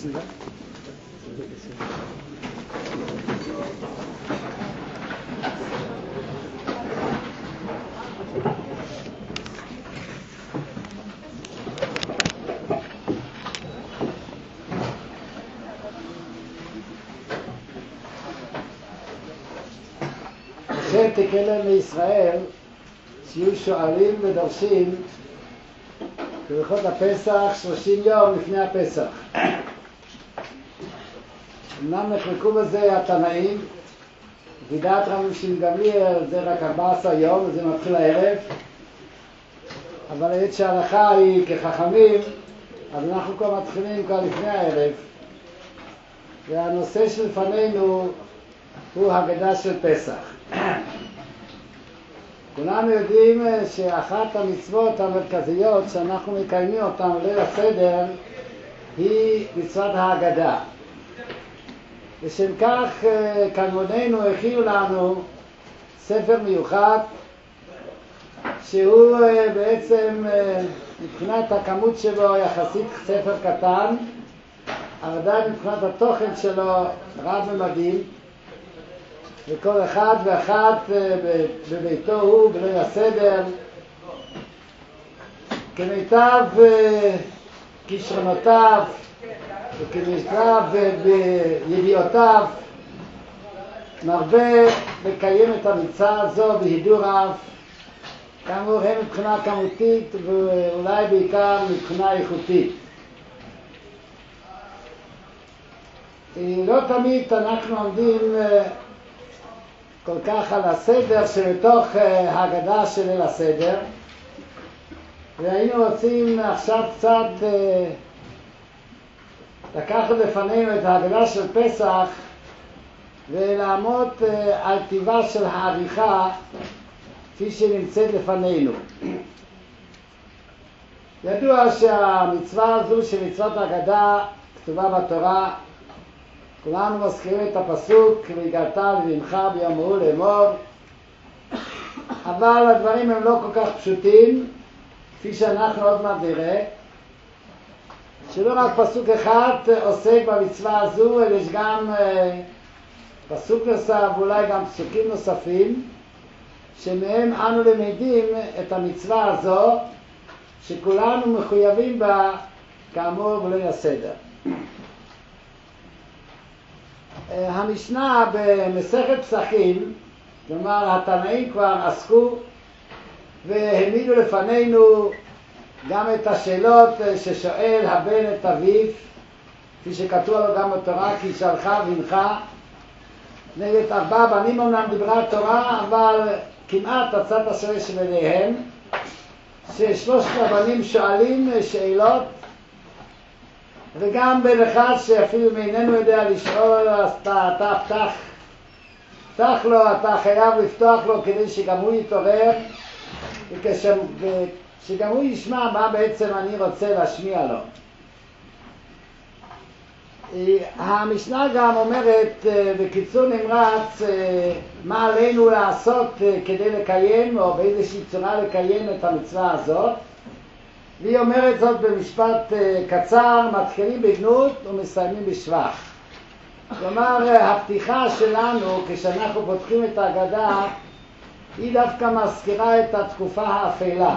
Bismillah. השם תקדם לישראל שיהיו שואלים ודורשים בהלכות הפסח 30 יום לפני הפסח. אמנם נחלקו בזה התנאים, בדעת רבי שמעון גמליאל זה רק 14 יום וזה מתחיל הערב, אבל היות שההלכה היא כחכמים אז אנחנו כבר מתחילים כבר לפני הערב, והנושא שלפנינו הוא הגדה של פסח. כולנו יודעים שאחת המצוות המרכזיות שאנחנו מקיימים אותן ליל הסדר היא מצוות ההגדה. לשם כך קדמוננו הכינו לנו ספר מיוחד שהוא בעצם מבחינת הכמות שלו יחסית ספר קטן, אבל עדיין מבחינת התוכן שלו רב ממדים, וכל אחד ואחת בביתו הוא בליל הסדר כמיטב כישרונותיו וכמיטב בידיעותיו מרבה לקיים את המצווה הזו בהידור רב, כאמור הם מבחינה כמותית ואולי בעיקר מבחינה איכותית. לא תמיד אנחנו עומדים כל כך על הסדר שבתוך ההגדה של ליל הסדר, והיינו רוצים עכשיו קצת לקחת לפנינו את ההגדה של פסח ולעמוד על טיבה של העריכה כפי שנמצאת לפנינו. ידוע שהמצווה הזו של מצוות ההגדה כתובה בתורה, כולנו מזכירים את הפסוק והגעת לבנך ביום ההוא לאמור, אבל הדברים הם לא כל כך פשוטים כפי שאנחנו עוד מעט נראה, שלא רק פסוק אחד עוסק במצווה הזו, אלא יש גם פסוק נוסף ואולי גם פסוקים נוספים שמהם אנו למדים את המצווה הזו שכולנו מחויבים בה כאמור בליל הסדר. המשנה במסכת פסחים, כלומר התנאים כבר עסקו והעמידו לפנינו גם את השאלות ששואל הבן את אביו, כפי שכתוב לו גם בתורה, כי שלך בנך. נגד 4 בנים אומנם דיברה התורה, אבל כמעט הצד השווה שביניהם, ששלושת הבנים שואלים שאלות, וגם בן אחד שאפילו מאיננו יודע לשאול, אז אתה פתח לו, אתה חייב לפתוח לו כדי שגם הוא יתעורר, ושגם הוא ישמע מה בעצם אני רוצה להשמיע לו. המשנה גם אומרת בקיצור נמרץ מה עלינו לעשות כדי לקיים, או באיזושהי צורה לקיים את המצווה הזאת, והיא אומרת זאת במשפט קצר: מתחילים בגנות ומסיימים בשבח. כלומר הפתיחה שלנו כשאנחנו פותחים את ההגדה היא דווקא מזכירה את התקופה האפלה,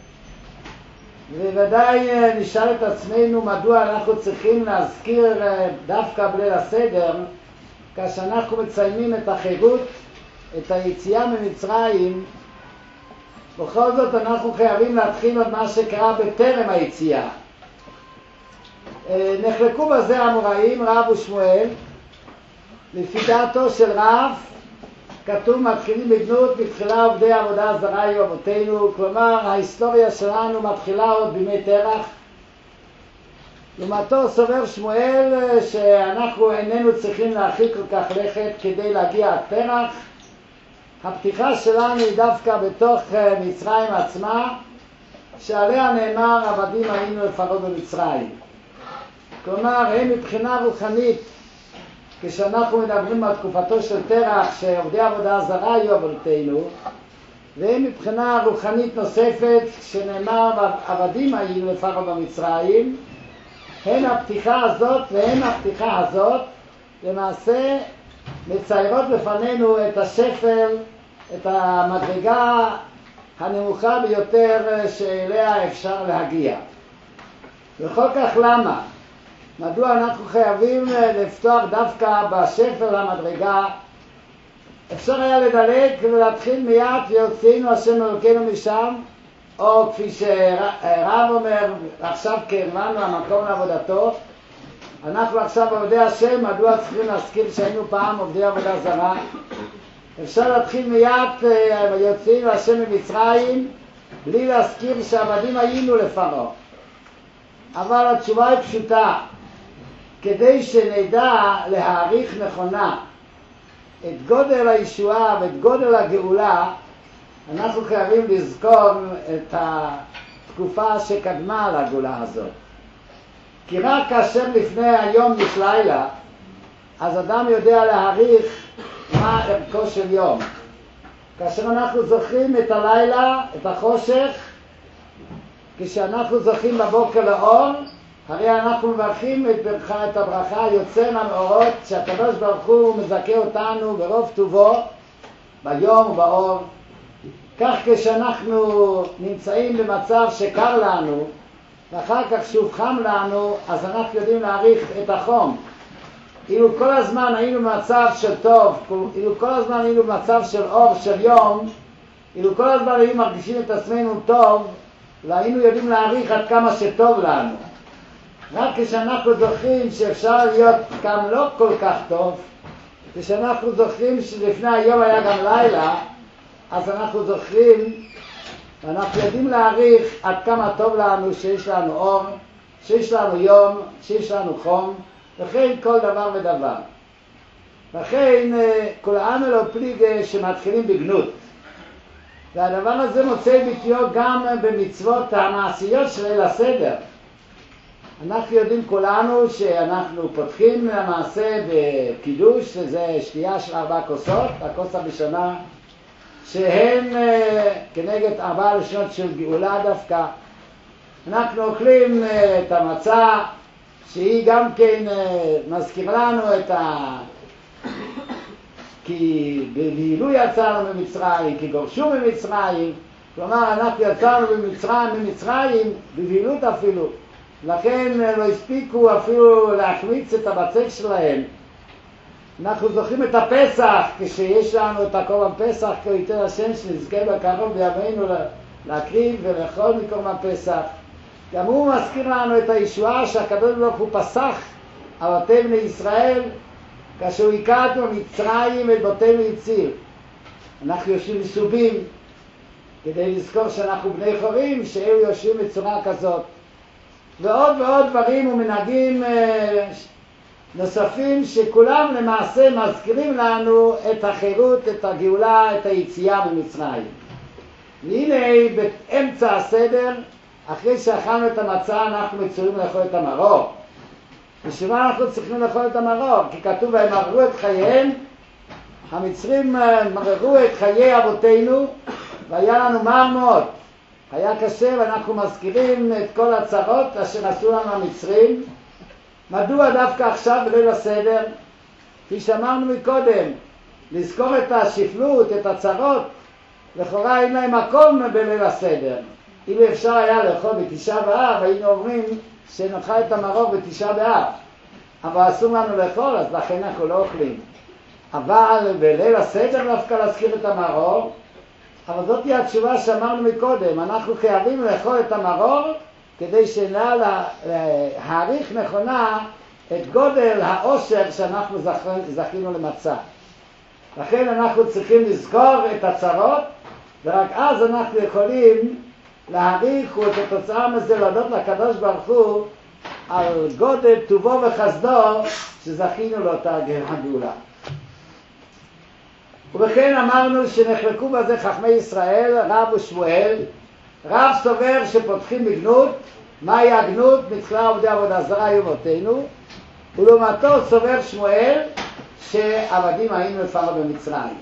וודאי נשאל את עצמנו מדוע אנחנו צריכים להזכיר דווקא בליל הסדר כאשר אנחנו מציינים את החירות, את היציאה ממצרים. בכל זאת אנחנו חייבים להתחיל את מה שקרה בטרם היציאה. נחלקו בזה המוראים רב ושמואל. לפי דעתו של רב כתוב מתחילים בגנות, בתחילה עובדי עבודה זרה היו אבותינו, כלומר ההיסטוריה שלנו מתחילה עוד בימי תרח. לעומתו סובר שמואל שאנחנו איננו צריכים להרחיק כל כך לכת כדי להגיע עד תרח. הפתיחה שלנו היא דווקא בתוך מצרים עצמה, שעליה נאמר עבדים היינו לפרעה במצרים. כלומר הם מבחינה רוחנית, כשאנחנו מדברים על תקופתו של תרח שעובדי עבודה זרה היו אבותינו, והם מבחינה רוחנית נוספת שנאמר עבדים היינו לפרעה במצרים, הן הפתיחה הזאת והן הפתיחה הזאת למעשה מציירות בפנינו את השפל, את המדרגה הנמוכה ביותר שאליה אפשר להגיע. וכל כך למה? מדוע אנחנו חייבים לפתוח דווקא בשפל המדרגה? אפשר היה לדלג ולהתחיל מיד ויוציאנו השם אלוקינו משם, או כפי שרב אומר, עכשיו קרבנו המקום לעבודתו, אנחנו עכשיו עובדי השם, מדוע צריכים להזכיר שהיינו פעם עובדי עבודה זרה? אפשר להתחיל מיד ויוציאנו השם ממצרים בלי להזכיר שעבדים היינו לפרעה. אבל התשובה היא פשוטה, כדי שנדע להעריך נכונה את גודל הישועה ואת גודל הגאולה, אנחנו חייבים לזכור את התקופה שקדמה לגאולה הזאת. כי רק כאשר לפני היום יש לילה, אז אדם יודע להעריך מה ערכו של יום. כאשר אנחנו זוכרים את הלילה, את החושך, כשאנחנו זוכים בבוקר לאור, הרי אנחנו מברכים את הברכה היוצא מהמאורות שהקדוש ברוך הוא מזכה אותנו ברוב טובו ביום ובאור. כך כשאנחנו נמצאים במצב שקר לנו ואחר כך שוב חם לנו, אז אנחנו יודעים להעריך את החום. אילו כל הזמן היינו במצב של טוב, אילו כל הזמן היינו במצב של אור של יום, אילו כל הזמן היינו מרגישים את עצמנו טוב, והיינו יודעים להעריך עד כמה שטוב לנו. רק כשאנחנו זוכרים שאפשר להיות גם לא כל כך טוב, כשאנחנו זוכרים שלפני היום היה גם לילה, אז אנחנו זוכרים, ואנחנו יודעים להעריך עד כמה טוב לנו שיש לנו אור, שיש לנו יום, שיש לנו חום, וכן כל דבר ודבר. לכן כל העמל או פליגה שמתחילים בגנות. והדבר הזה מוצא ביטויו גם במצוות המעשיות של ליל הסדר. אנחנו יודעים כולנו שאנחנו פותחים למעשה בקידוש, שזה שתייה של 4 כוסות, הכוס הראשונה, שהן כנגד 4 לשונות של גאולה דווקא. אנחנו אוכלים את המצה, שהיא גם כן מזכיר לנו את כי בגילו יצאנו ממצרים, כי גורשו ממצרים, כלומר אנחנו יצאנו ממצרים בגלילות אפילו, לכן לא הספיקו אפילו להחמיץ את הבצק שלהם. אנחנו זוכרים את הפסח, כשיש לנו את הקורבן פסח, כי יותר השם שנזכה בקרוב בימינו להקריב ולאכול מקורבן פסח. גם הוא מזכיר לנו את הישועה שהקדוש ברוך הוא פסח על בני ישראל, כאשר הוא הכרנו מצרים את בתינו הציל. אנחנו יושבים מסובים כדי לזכור שאנחנו בני חורים, שהיו יושבים בצורה כזאת. ועוד ועוד דברים ומנהגים נוספים שכולם למעשה מזכירים לנו את החירות, את הגאולה, את היציאה ממצרים. והנה באמצע הסדר, אחרי שאכלנו את המצה, אנחנו מצווים לאכול את המרור. בשביל מה אנחנו צריכים לאכול את המרור? כי כתוב והם מררו את חייהם, המצרים מררו את חיי אבותינו, והיה לנו מר מאוד. היה קשה ואנחנו מזכירים את כל הצרות אשר עשו לנו המצרים. מדוע דווקא עכשיו בליל הסדר? כפי שאמרנו מקודם, לזכור את השפלות, את הצרות, לכאורה אין להם מקום בליל הסדר. אם אפשר היה לאכול בתשעה באב, היינו אומרים שנאכל את המרור בתשעה באב. אבל אסור לנו לאכול, אז לכן אנחנו לא אוכלים. אבל בליל הסדר דווקא להזכיר את המרור, אבל זאת היא התשובה שאמרנו מקודם. אנחנו חייבים לאכול את המרור כדי שנדע להעריך נכונה את גודל העושר שאנחנו זכינו למצא. לכן אנחנו צריכים לזכור את הצרות, ורק אז אנחנו יכולים להעריך ואת התוצאה מזה להודות לקדוש ברוך הוא על גודל טובו וחסדו שזכינו לאותה הגאולה. ובכן אמרנו שנחלקו בזה חכמי ישראל, רב ושמואל. רב סובר שפותחים בגנות, מהי הגנות? מתחילה עובדי עבודה זרה היו אבותינו, ולעומתו סובר שמואל שעבדים היינו לפרעה במצרים.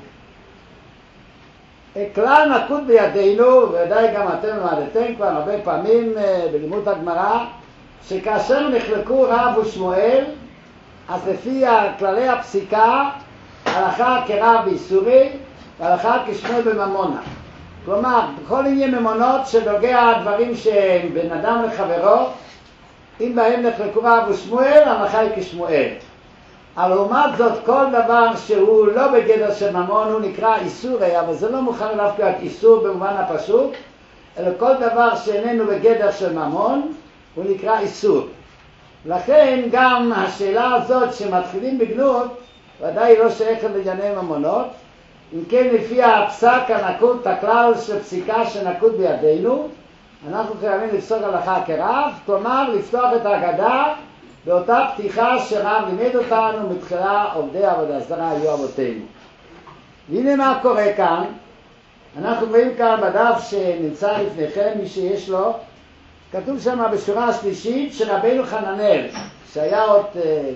כלל נקוט בידינו, ודאי גם אתם למדתם כבר הרבה פעמים בלימוד הגמרא, שכאשר נחלקו רב ושמואל, אז לפי כללי הפסיקה, הלכה כרב באיסורי, והלכה כשמואל בממונה. כלומר, בכל עניין ממונות שנוגע דברים שהם בין אדם לחברו, אם בהם נחלקו רב ושמואל, ההלכה היא כשמואל. אבל לעומת זאת, כל דבר שהוא לא בגדר של ממון, הוא נקרא איסורי, אבל זה לא מוכן דווקא איסור במובן הפשוט, אלא כל דבר שאיננו בגדר של ממון, הוא נקרא איסור. לכן גם השאלה הזאת שמתחילים בגנות, ודאי לא שייכת לענייני ממונות. אם כן, לפי הפסק הנקוט, הכלל של פסיקה שנקוט בידינו, אנחנו חייבים לפסוק הלכה כרב, כלומר לפתוח את ההגדה באותה פתיחה שרב לימד אותנו מתחילה עובדי עבודה זרה היו אבותינו. והנה מה קורה כאן. אנחנו רואים כאן בדף שנמצא לפניכם, מי שיש לו, כתוב שם בשורה השלישית שרבנו חננאל, שהיה עוד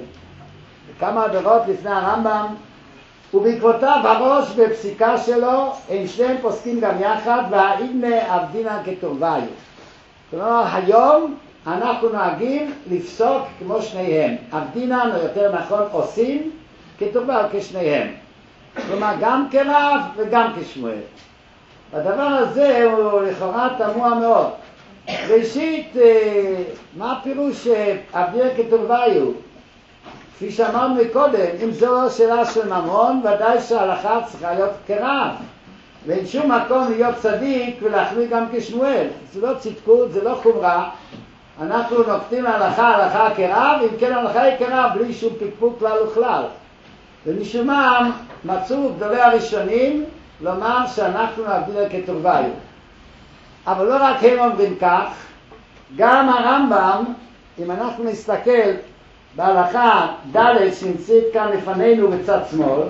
כמה דורות לפני הרמב"ם, ובעקבותיו הראש בפסיקה שלו, הם שניהם פוסקים גם יחד, והאיבנה עבדינן כתורביו. כלומר, היום אנחנו נוהגים לפסוק כמו שניהם. עבדינן, או יותר נכון, עושים כתורביו כשניהם. כלומר, גם כרב וגם כשמואל. הדבר הזה הוא לכאורה תמוה מאוד. ראשית, מה הפירוש עבדינן כתורביו? כפי שאמרנו מקודם, אם זו לא שאלה של ממון, ודאי שההלכה צריכה להיות כרב. ואין שום מקום להיות צדיק ולהחליט גם כשמואל. זה לא צדקות, זה לא חומרה. אנחנו נוקטים הלכה כרב, אם כן ההלכה היא כרב, בלי שום פקפוק כלל וכלל. ומשום מה מצאו גדולי הראשונים לומר שאנחנו עבדינן כתורביו. אבל לא רק הם אומרים כך, גם הרמב"ם, אם אנחנו נסתכל בהלכה ד' שנמצאת כאן לפנינו בצד שמאל,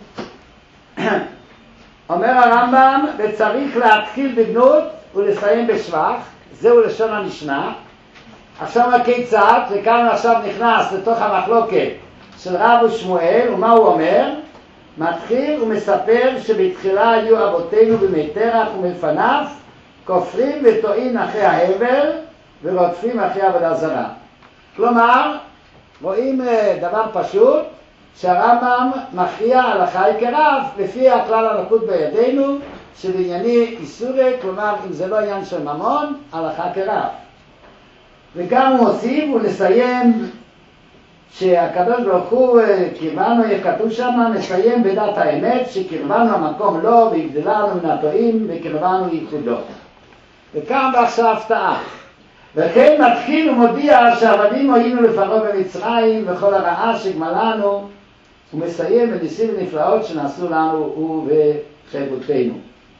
אומר הרמב"ם, וצריך להתחיל בגנות ולסיים בשבח, זהו לשון המשנה. עכשיו הכיצד, וכאן עכשיו נכנס לתוך המחלוקת של רב ושמואל, ומה הוא אומר? מתחיל ומספר שבתחילה היו אבותינו במי תרח ומלפניו, כופרים וטועים אחרי ההבל ורודפים אחרי עבודה זרה. כלומר, רואים דבר פשוט, שהרמב"ם מכריע הלכה היא כרב, לפי הכלל הנקוט בידינו, שבענייני איסורי, כלומר אם זה לא עניין של ממון, הלכה כרב. וגם הוא מוסיף ולסיים שהקדוש ברוך הוא קרבנו, כתוב שם, מסיים בדת האמת, שקרבנו המקום לו והגדלנו מן הטועים וקרבנו ייחודו. וכאן ועכשיו הפתעה. וכן מתחיל ומודיע שהעבדים הועינו לפרעה במצרים וכל הרעה שגמלנו, הוא מסיים בניסים ונפלאות שנעשו לנו הוא וחברותינו.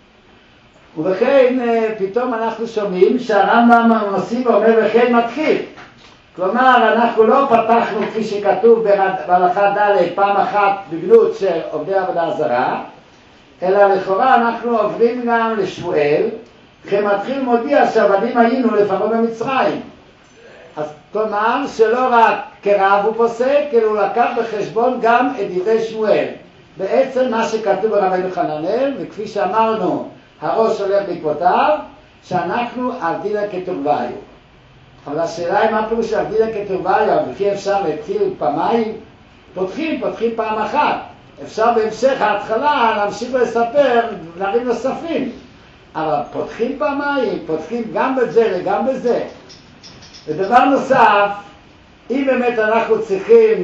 ובכן פתאום אנחנו שומעים שהרמב"ם מוסיף ואומר וכן מתחיל. כלומר אנחנו לא פתחנו כפי שכתוב בהלכה ד' פעם אחת בגנות של עובדי עבודה זרה, אלא לכאורה אנחנו עוברים גם לשמואל, כמתחיל מודיע שהעבדים היינו לפרעה במצרים. אז כלומר שלא רק כרב הוא פוסק, אלא הוא לקח בחשבון גם את דברי שמואל. בעצם מה שכתוב ברבנו חננאל, וכפי שאמרנו, הראש הולך בעקבותיו, שאנחנו עבדינן כתורביו. אבל השאלה היא מה פירוש עבדינן כתורביו, וכי אפשר להתחיל פעמיים? פותחים פעם אחת. אפשר בהמשך ההתחלה להמשיך לספר דברים נוספים. אבל פותחים פעמיים, פותחים גם בזה וגם בזה. ודבר נוסף, אם באמת אנחנו צריכים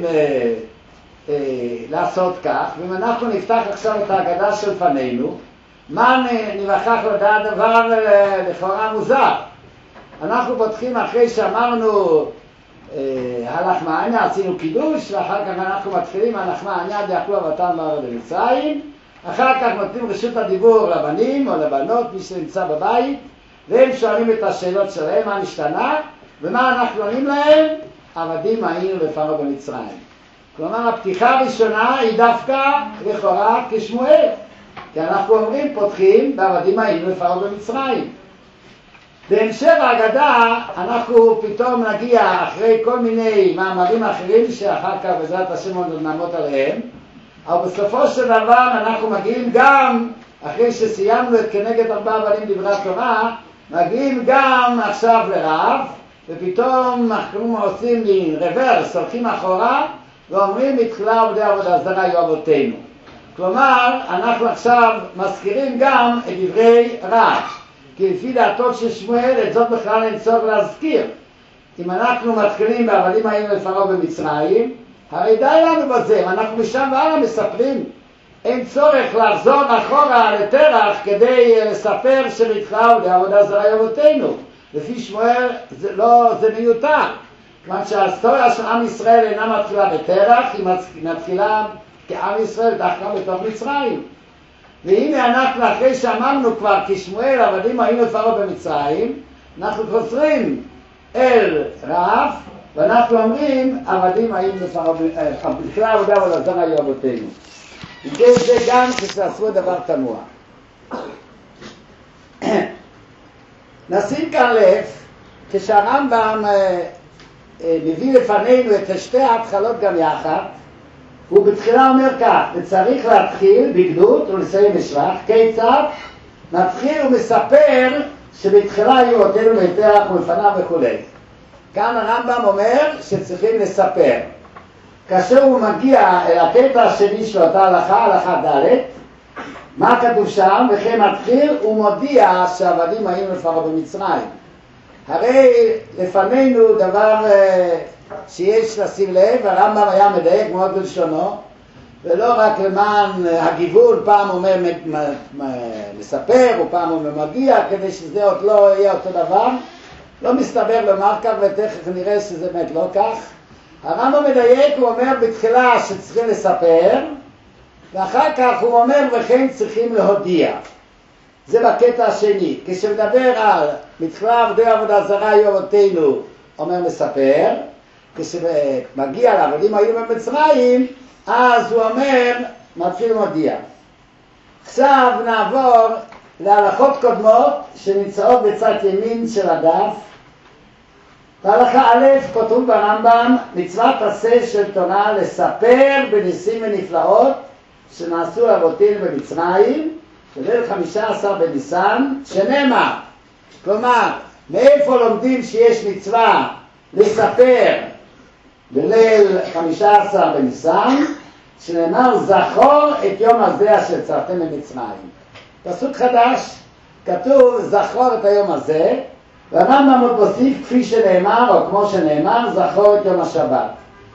לעשות כך, ואם אנחנו נפתח עכשיו את ההגדה של פנינו, מה נבחך לדעת דבר לכאורה מוזר? אנחנו פותחים אחרי שאמרנו הלחמניה, עשינו קידוש, ואחר כך אנחנו מתחילים הלחמניה דיאכלו אבותם בארץ במצרים, אחר כך נותנים רשות הדיבור לבנים או לבנות, מי שנמצא בבית, והם שואלים את השאלות שלהם, מה נשתנה, ומה אנחנו עונים להם? עבדים היינו לפרעה במצרים. כלומר, הפתיחה הראשונה היא דווקא לכאורה כשמואל. כי אנחנו אומרים, פותחים, ועבדים היינו לפרעה במצרים. בהמשך ההגדה, אנחנו פתאום נגיע אחרי כל מיני מאמרים אחרים, שאחר כך בעזרת השם עוד נעמוד עליהם, אבל בסופו של דבר אנחנו מגיעים גם, אחרי שסיימנו את כנגד 4 הבנים דברי התורה, מגיעים גם עכשיו לרב, ופתאום אנחנו עושים רוורס, הולכים אחורה, ואומרים מתחילה עובדי עבודה זרה היו אבותינו. כלומר, אנחנו עכשיו מזכירים גם את דברי רש"י, כי לפי דעתו של שמואל, את זאת בכלל אין צורך להזכיר. אם אנחנו מתחילים בעבדים היינו לפרעה במצרים, הרי די לנו בזה, אנחנו משם והלאה מספרים. אין צורך לחזור אחורה לתרח כדי לספר שמתחילה עובדי עבודה זרה היו אבותינו. לפי שמואל זה מיותר. כיוון שההיסטוריה של עם ישראל אינה מתחילה בתרח, היא מתחילה כעם ישראל דווקא בתוך מצרים. והנה אנחנו אחרי שאמרנו כבר כשמואל עבדים היינו לפרעה במצרים, אנחנו חוזרים אל רב ואנחנו אומרים עבדים היינו לפרעה בכלל עבודה עבודה היו אבותינו. זה גם כשעשו דבר תמוה. נשים כאן לב, כשהרמב"ם מביא לפנינו את שתי ההתחלות גם יחד, הוא בתחילה אומר כך, וצריך להתחיל בגדות ולסיים בשבח, כיצד? נתחיל ומספר שבתחילה היו אותנו בתרח ולפניו וכו'. כאן הרמב"ם אומר שצריכים לספר. כאשר הוא מגיע אל הקטע השני של אותה הלכה, הלכה ד', מה כתוב שם? וכן מתחיל ומודיע שהעבדים היינו לפרעה במצרים. הרי לפנינו דבר שיש לשים לב, הרמב"ם היה מדייק מאוד בלשונו, ולא רק למען הגיוון, פעם אומר מספר, ופעם אומר מגיע, כדי שזה עוד לא יהיה אותו דבר. לא מסתבר לומר כך, ותכף נראה שזה באמת לא כך. הרמב"ם מדייק, הוא אומר בתחילה שצריכים לספר, ואחר כך הוא אומר וכן צריכים להודיע. זה בקטע השני. כשמדבר על מתחילה עבדי עבודה זרה היו אבותינו, אומר מספר. כשמגיע לעבדים היינו במצרים, אז הוא אומר מתחיל ומודיע. עכשיו נעבור להלכות קודמות שנמצאות בצד ימין של הדף. בהלכה א' כתוב ברמב"ם מצוות עשה של תורה לספר בניסים ונפלאות שנעשו לאבותינו במצרים בליל 15 בניסן שנאמר. כלומר, מאיפה לומדים שיש מצווה לספר בליל 15 בניסן? שנאמר זכור את יום הזה אשר יצאתם ממצרים. פסוק חדש, כתוב זכור את היום הזה, והרמב"ם עוד מוסיף כפי שנאמר או כמו שנאמר זכור את יום השבת.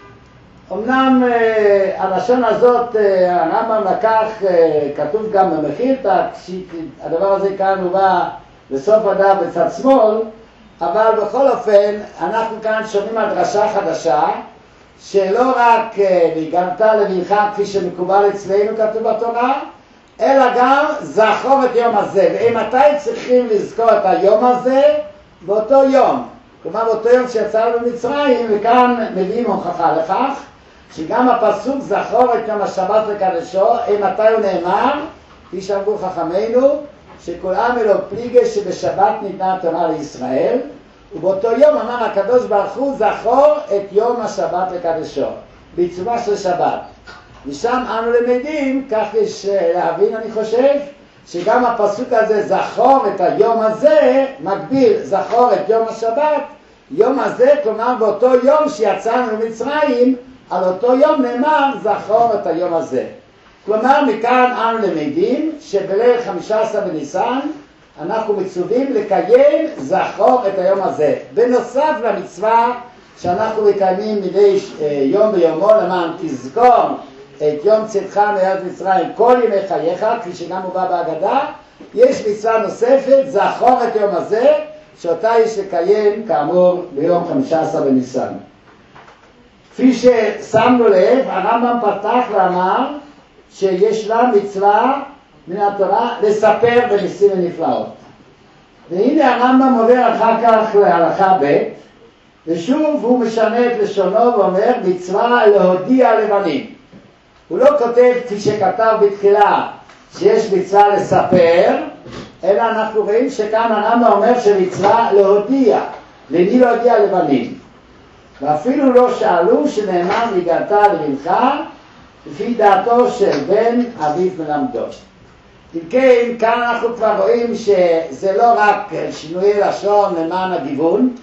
אמנם הלשון הזאת הרמב"ם לקח, כתוב גם במחילתא, הדבר הזה כאן הובא בסוף הדף בצד שמאל, אבל בכל אופן אנחנו כאן שומעים על דרשה חדשה שלא רק והגנת לבנך כפי שמקובל אצלנו כתוב בתורה, אלא גם זכור את יום הזה. ומתי צריכים לזכור את היום הזה? באותו יום. כלומר באותו יום שיצאנו במצרים, וכאן מביאים הוכחה לכך שגם הפסוק זכור את יום השבת לקדשו, מתי הוא נאמר? כפי שאמרו חכמינו, שכל עם אלו פליגי שבשבת ניתנה התורה לישראל, ובאותו יום אמר הקדוש ברוך הוא זכור את יום השבת לקדשו, בעיצומה של שבת. משם אנו למדים, כך יש להבין אני חושב, שגם הפסוק הזה זכור את היום הזה, מקביל זכור את יום השבת, יום הזה, כלומר באותו יום שיצאנו למצרים, על אותו יום נאמר זכור את היום הזה. כלומר מכאן אנו למדים שבליל 15 בניסן אנחנו מצווים לקיים זכור את היום הזה. בנוסף למצווה שאנחנו מקיימים מדי יום ביומו למען תזכור את יום צאתך מארץ מצרים כל ימי חייך, כפי שגם הובא בהגדה, יש מצווה נוספת זכור את יום הזה שאותה יש לקיים כאמור ביום 15 בניסן. כפי ששמנו לב, הרמב"ם פתח ואמר שיש לה מצווה מן התורה לספר בניסים ונפלאות. והנה הרמב"ם עובר אחר כך להלכה ב', ושוב הוא משנה את לשונו ואומר מצווה להודיע לבנים. הוא לא כותב כפי שכתב בתחילה שיש מצווה לספר, אלא אנחנו רואים שכאן הרמב"ם אומר שמצווה להודיע. למי להודיע? לבנים. ואפילו לא שאלו שנאמר והגעת לבנך לפי דעתו של בן אביו מלמדו. אם כן, כאן אנחנו כבר רואים שזה לא רק שינויי לשון למען הגיוון,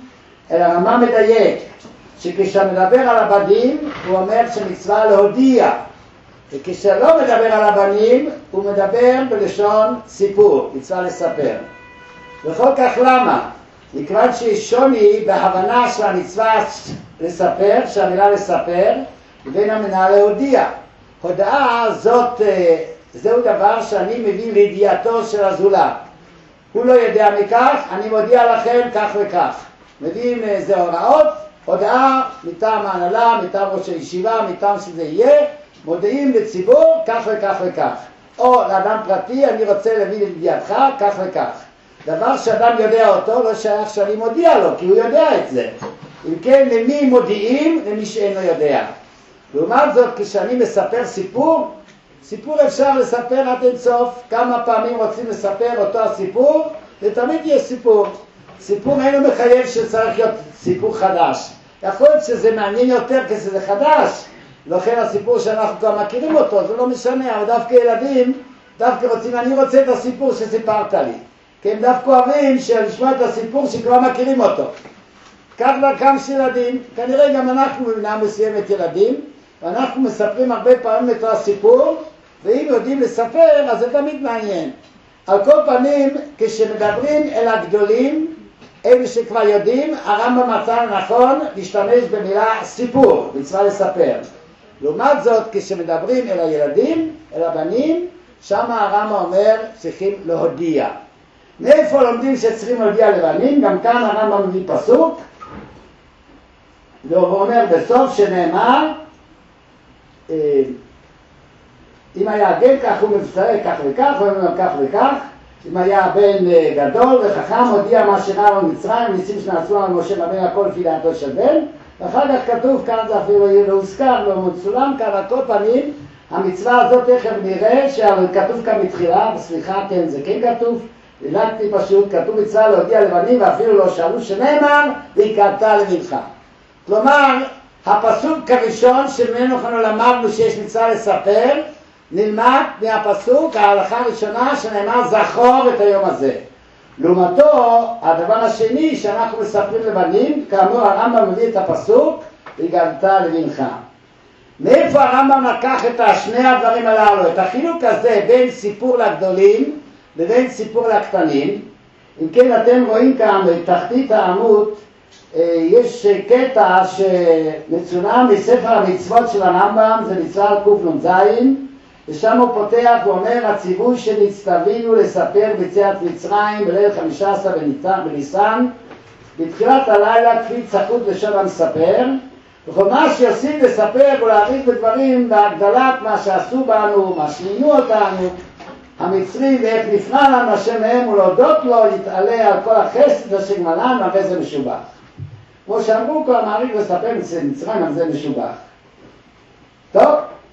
אלא הרמב"ם מדייק שכשמדבר על הבנים הוא אומר שמצווה להודיע, וכשלא מדבר על הבנים הוא מדבר בלשון סיפור, מצווה לספר. וכל כך למה? מכיוון שיש שוני בהבנה של המצווה לספר, של המילה לספר, ובין המילה להודיע. הודעה זאת, זהו דבר שאני מביא לידיעתו של הזולת. הוא לא יודע מכך, אני מודיע לכם כך וכך. מביאים איזה הוראות, הודעה מטעם ההנהלה, מטעם ראש הישיבה, מטעם שזה יהיה, מודיעים לציבור כך וכך וכך. או לאדם פרטי, אני רוצה להביא לידיעתך כך וכך. דבר שאדם יודע אותו, לא שייך שאני מודיע לו, כי הוא יודע את זה. אם כן, למי מודיעים? למי שאינו יודע. לעומת זאת, כשאני מספר סיפור, סיפור אפשר לספר עד אין סוף. כמה פעמים רוצים לספר אותו הסיפור, ותמיד יש סיפור. סיפור אינו מחייב שצריך להיות סיפור חדש. יכול להיות שזה מעניין יותר כשזה חדש, לכן הסיפור שאנחנו כבר מכירים אותו, זה לא משנה, אבל דווקא ילדים, דווקא רוצים, אני רוצה את הסיפור שסיפרת לי. כי הם דווקא אוהבים לשמוע את הסיפור שכבר מכירים אותו. כך דרכם של ילדים, כנראה גם אנחנו במדינה מסוימת ילדים, ואנחנו מספרים הרבה פעמים את הסיפור, ואם יודעים לספר, אז זה תמיד מעניין. על כל פנים, כשמדברים אל הגדולים, אלה שכבר יודעים, הרמב"ם מצא נכון להשתמש במילה סיפור, מצווה לספר. לעומת זאת, כשמדברים אל הילדים, אל הבנים, שם הרמב"ם אומר, צריכים להודיע. מאיפה לומדים שצריכים להודיע לבנים? גם כאן הרמב"ם מביא פסוק, והוא אומר בסוף שנאמר, אם היה גן כך הוא מבשרה כך וכך, הוא אומר כך וכך, אם היה בן גדול וחכם, הודיע מה שראה במצרים, ניסים שנעשו על משה רבנו הכל לפי דעתו של בן, ואחר כך כתוב, כאן זה אפילו לא הוזכר, לא מצולם, כאן על כל פנים, המצווה הזאת תכף נראה שכתוב כאן מתחילה, בסליחה כן זה כן כתוב, דילגתי פשוט, כתוב מצווה להודיע לבנים ואפילו לא שאלו שנאמר, והקרבת לבנך. כלומר, הפסוק הראשון שממנו למדנו שיש מצווה לספר, נלמד מהפסוק ההלכה הראשונה שנאמר זכור את היום הזה. לעומתו, הדבר השני שאנחנו מספרים לבנים, כאמור הרמב"ם מביא את הפסוק, והגדת לבנך. מאיפה הרמב"ם לקח את שני הדברים הללו, את החילוק הזה בין סיפור לגדולים לבין סיפור לקטנים? אם כן, אתם רואים כאן בתחתית העמוד, יש קטע שמצונן מספר המצוות של הרמב"ם, זה מצווה על קנ"ז, ושם הוא פותח ואומר, הציווי שנצטווינו לספר ביציאת מצרים בליל 15 בניסן, בתחילת הלילה כפי צחות לשון המספר, וכל מה שיוסיף לספר ולהעריך בדברים בהגדלת מה שעשו בנו, מה שעינו אותנו, המצרים ואיך נפנה לנו השם מהם ולהודות לו, להתעלה על כל החסד אשר גמלנו, הרי זה משובח. כמו שאמרו כל המעריך לספר מצרים, אבל זה משובח. טוב,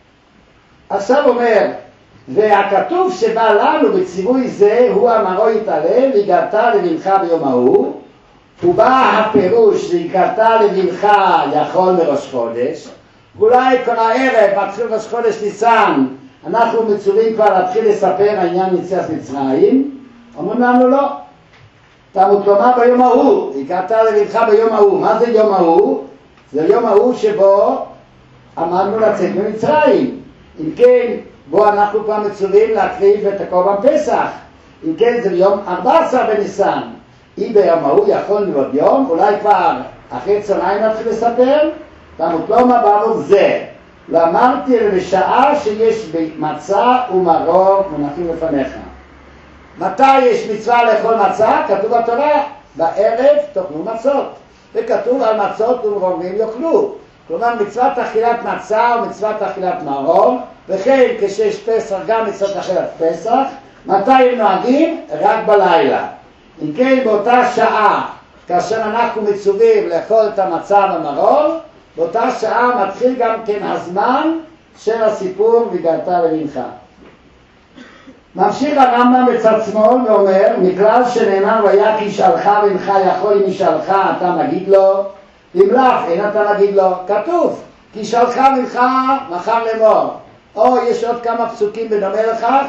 עכשיו אומר, והכתוב שבא לנו בציווי זה הוא אמרו יתעלה, והגעת לבנך ביום ההוא, ובא הפירוש והגעת לבנך יכול מראש חודש, ואולי כל הערב מתחיל ראש חודש ניסן, אנחנו מצווים כבר להתחיל לספר העניין יציאת מצרים, אומרים לנו לא, תמות לומר ביום ההוא, הגעת לבנך ביום ההוא. מה זה יום ההוא? זה יום ההוא שבו עמדנו לצאת ממצרים. אם כן, בו אנחנו כבר מצווים להקריב את הקורבן פסח. אם כן, זה ביום 14 בניסן. אם ביום ההוא יכול להיות יום, אולי כבר אחרי צהריים נתחיל לספר, תמות לומר בעבור זה. ואמרתי בשעה שיש מצה ומרור מונחים לפניך. מתי יש מצווה לאכול מצה? כתוב בתורה, בערב תאכלו מצות. וכתוב על מצות ומרורים יאכלו. כלומר מצוות אכילת מצה ומצוות אכילת מרור, וכן כשיש פסח גם מצוות אכילת פסח. מתי הם נוהגים? רק בלילה. אם כן באותה שעה, כאשר אנחנו מצווים לאכול את המצה והמרור, באותה שעה מתחיל גם כן הזמן של הסיפור והגעת לבנך. ממשיך הרמב"ם בצד שמאל ואומר, מכלל שנאמר והיה כי ישאלך בנך יכול אם ישאלך אתה מגיד לו, אם לך אין אתה מגיד לו. כתוב כי ישאלך בנך מחר לאמור. או יש עוד כמה פסוקים בדומה לכך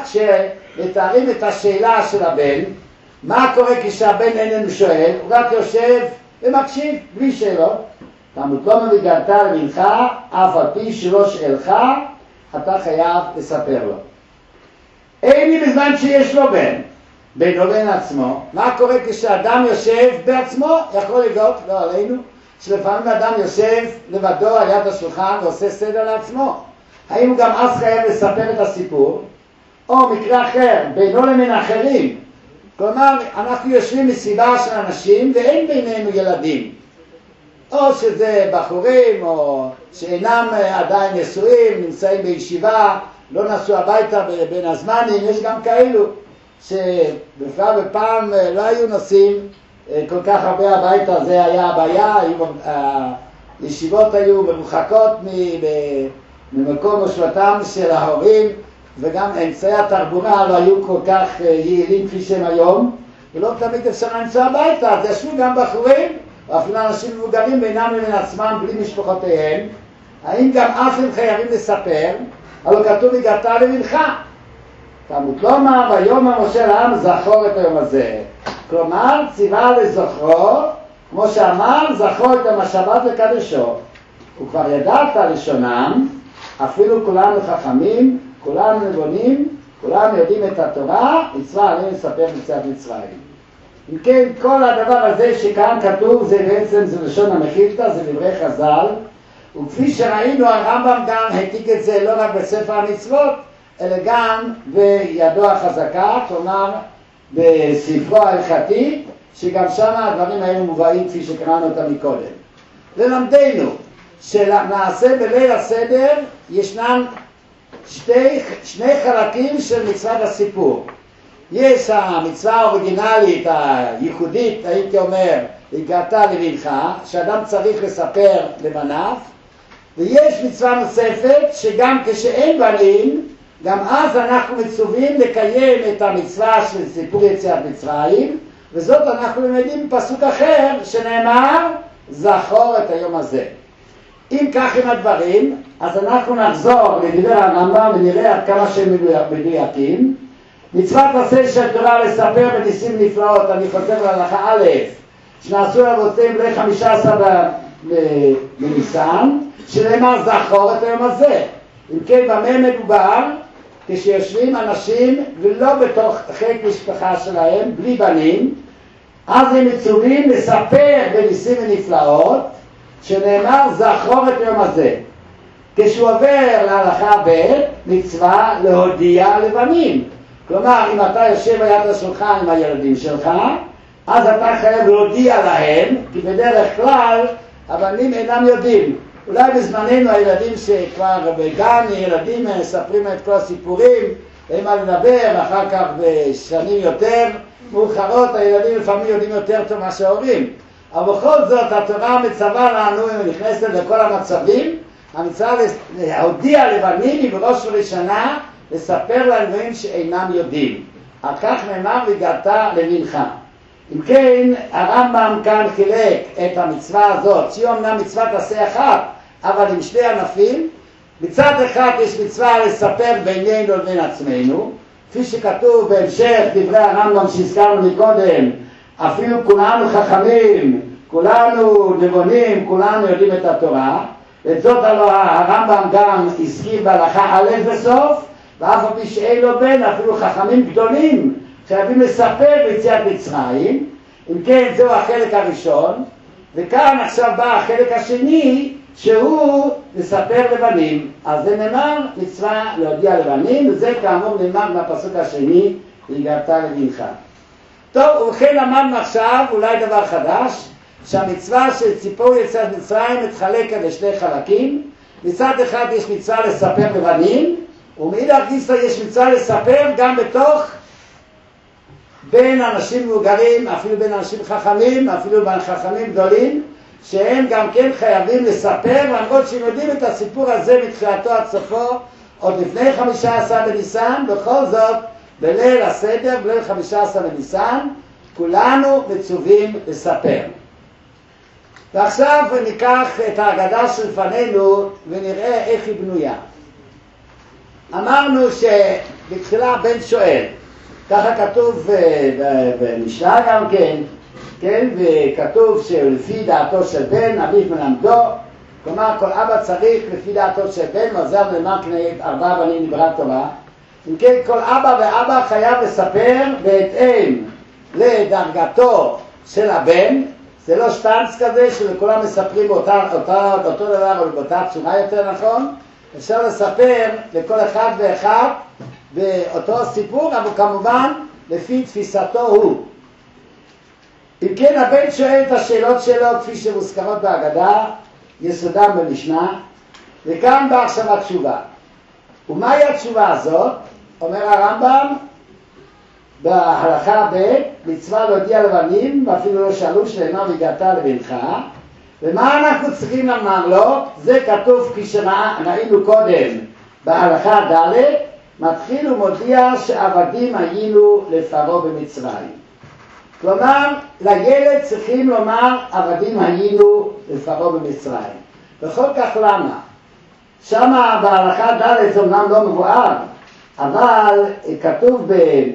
שמתארים את השאלה של הבן, מה קורה כשהבן איננו שואל, הוא רק יושב ומקשיב בלי שאלות. תלמוד לומר והגדת למנחה, אף על פי שלא שאלך, אתה חייב לספר לו. אין לי בזמן שיש לו בן, בינו לבין עצמו. מה קורה כשאדם יושב בעצמו? יכול להיות, לא עלינו, שלפעמים אדם יושב לבדו על יד השולחן ועושה סדר לעצמו. האם הוא גם אז חייב לספר את הסיפור? או מקרה אחר, בינו לבין אחרים. כלומר, אנחנו יושבים מסביבה של אנשים ואין בינינו ילדים. או שזה בחורים, או שאינם עדיין נשואים, נמצאים בישיבה, לא נסעו הביתה בין הזמנים. יש גם כאלו שבפעם בפעם לא היו נוסעים כל כך הרבה הביתה, זה היה הבעיה. הישיבות היו מרוחקות ממקום מושבתם של ההורים, וגם אמצעי התחבורה לא היו כל כך יעילים כפי שהם היום, ולא תמיד אפשר לנסוע הביתה. אז ישבו גם בחורים, או אפילו אנשים מבוגרים בינם לבין עצמם בלי משפחותיהם. האם גם אז הם חייבים לספר? אבל כתוב הגדת למנחה. תלמוד לומר ויאמר משה לעם זכור את היום הזה. כלומר ציווה לזכרו, כמו שאמר, זכור את יום השבת לקדשו. וכבר ידעת לשונם, אפילו כולנו חכמים, כולנו נבונים, כולנו יודעים את התורה, מצווה עלינו לספר ביציאת מצרים. אם כן, כל הדבר הזה שכאן כתוב זה בעצם זה לשון המחילתא, זה דברי חז"ל, וכפי שראינו הרמב"ם גם העתיק את זה לא רק בספר המצוות, אלא גם בידו החזקה, כלומר בספרו ההלכתי, שגם שם הדברים האלה מובאים כפי שקראנו אותם מקודם. ללמדנו שנעשה בליל הסדר ישנם שני חלקים של מצוות הסיפור. יש המצווה האוריגינלית, הייחודית, הייתי אומר, הגעת לבנך, שאדם צריך לספר לבניו, ויש מצווה נוספת שגם כשאין בנים, גם אז אנחנו מצווים לקיים את המצווה של סיפור יציאת מצרים, וזאת אנחנו למדים בפסוק אחר שנאמר, זכור את היום הזה. אם כך עם הדברים, אז אנחנו נחזור לדברי הרמב"ם ונראה עד כמה שהם מדויקים. מצוות עשה של תורה לספר בניסים נפלאות, אני חוזר להלכה א', שנעשו אבותיהם בליל 15 בניסן, שנאמר זכור את היום הזה. אם כן, במה מדובר? כשיושבים אנשים ולא בתוך חיק משפחה שלהם, בלי בנים, אז הם מצווים לספר בניסים ונפלאות, שנאמר זכור את היום הזה. כשהוא עובר להלכה ב', מצווה להודיע לבנים. כלומר, אם אתה יושב על יד השולחן עם הילדים שלך, אז אתה חייב להודיע להם, כי בדרך כלל הבנים אינם יודעים. אולי בזמננו הילדים שכבר בגן, ילדים מספרים את כל הסיפורים, אין מה לדבר, ואחר כך בשנים יותר מאוחרות הילדים לפעמים יודעים יותר טוב מה שההורים. אבל בכל זאת התורה מצווה לנו, אם נכנסת לכל המצבים, המצווה להודיע לבנים היא בראש ובראשונה לספר להם דברים שאינם יודעים. על כך נאמר והגעת לבנך. אם כן, הרמב"ם כאן חילק את המצווה הזאת, שהיא אומנם מצוות עשה אחת, אבל עם שני ענפים. מצד אחד יש מצווה לספר בינינו לבין עצמנו, כפי שכתוב בהמשך דברי הרמב"ם שהזכרנו מקודם, אפילו כולנו חכמים, כולנו נבונים, כולנו יודעים את התורה. ואת זאת הרמב"ם גם הזכיר בהלכה א' בסוף, ואף על פי שאין לו בן, אפילו חכמים גדולים חייבים לספר ביציאת מצרים. אם כן, זהו החלק הראשון, וכאן עכשיו בא החלק השני, שהוא לספר לבנים. אז זה נאמר מצווה להודיע לבנים, וזה כאמור נאמר מהפסוק השני, והגעת לבנך. טוב, ובכן למדנו עכשיו אולי דבר חדש, שהמצווה של ציפור יציאת מצרים מתחלקת לשני חלקים. מצד אחד יש מצווה לספר לבנים, ומאידך גיסא יש מצווה לספר גם בתוך בין אנשים מבוגרים, אפילו בין אנשים חכמים, אפילו בין חכמים גדולים, שהם גם כן חייבים לספר, למרות שהם יודעים את הסיפור הזה מתחילתו עד סופו, עוד לפני 15 בניסן. בכל זאת, בליל הסדר, בליל 15 בניסן, כולנו מצווים לספר. ועכשיו ניקח את ההגדה שלפנינו ונראה איך היא בנויה. אמרנו שבתחילה בן שואל, ככה כתוב במשנה גם כן, כן, וכתוב שלפי דעתו של בן, אביו מלמדו, כלומר כל אבא צריך לפי דעתו של בן, ועוזר נאמר כנגד 4 בנים דיברה תורה. אם כן, כל אבא ואבא חייב לספר בהתאם לדרגתו של הבן, זה לא שטנץ כזה שלכולם מספרים אותו דבר או באותה צורה יותר נכון, אפשר לספר לכל אחד ואחד באותו סיפור, אבל כמובן לפי תפיסתו הוא. אם כן, הבן שואל את השאלות שלו כפי שמוזכרות בהגדה, יסודם במשנה, וכאן באה עכשיו התשובה. ומהי התשובה הזאת? אומר הרמב"ם בהלכה ב', מצווה להודיע לבנים, ואפילו לא שאלו שלמה והגעת לבנך. ומה אנחנו צריכים לומר לו? זה כתוב כפי שראינו קודם בהלכה ד', מתחיל ומודיע שעבדים היינו לפרעה במצרים. כלומר, לילד צריכים לומר עבדים היינו לפרעה במצרים. וכל כך למה? שמה בהלכה ד' זה אומנם לא מבואר, אבל כתוב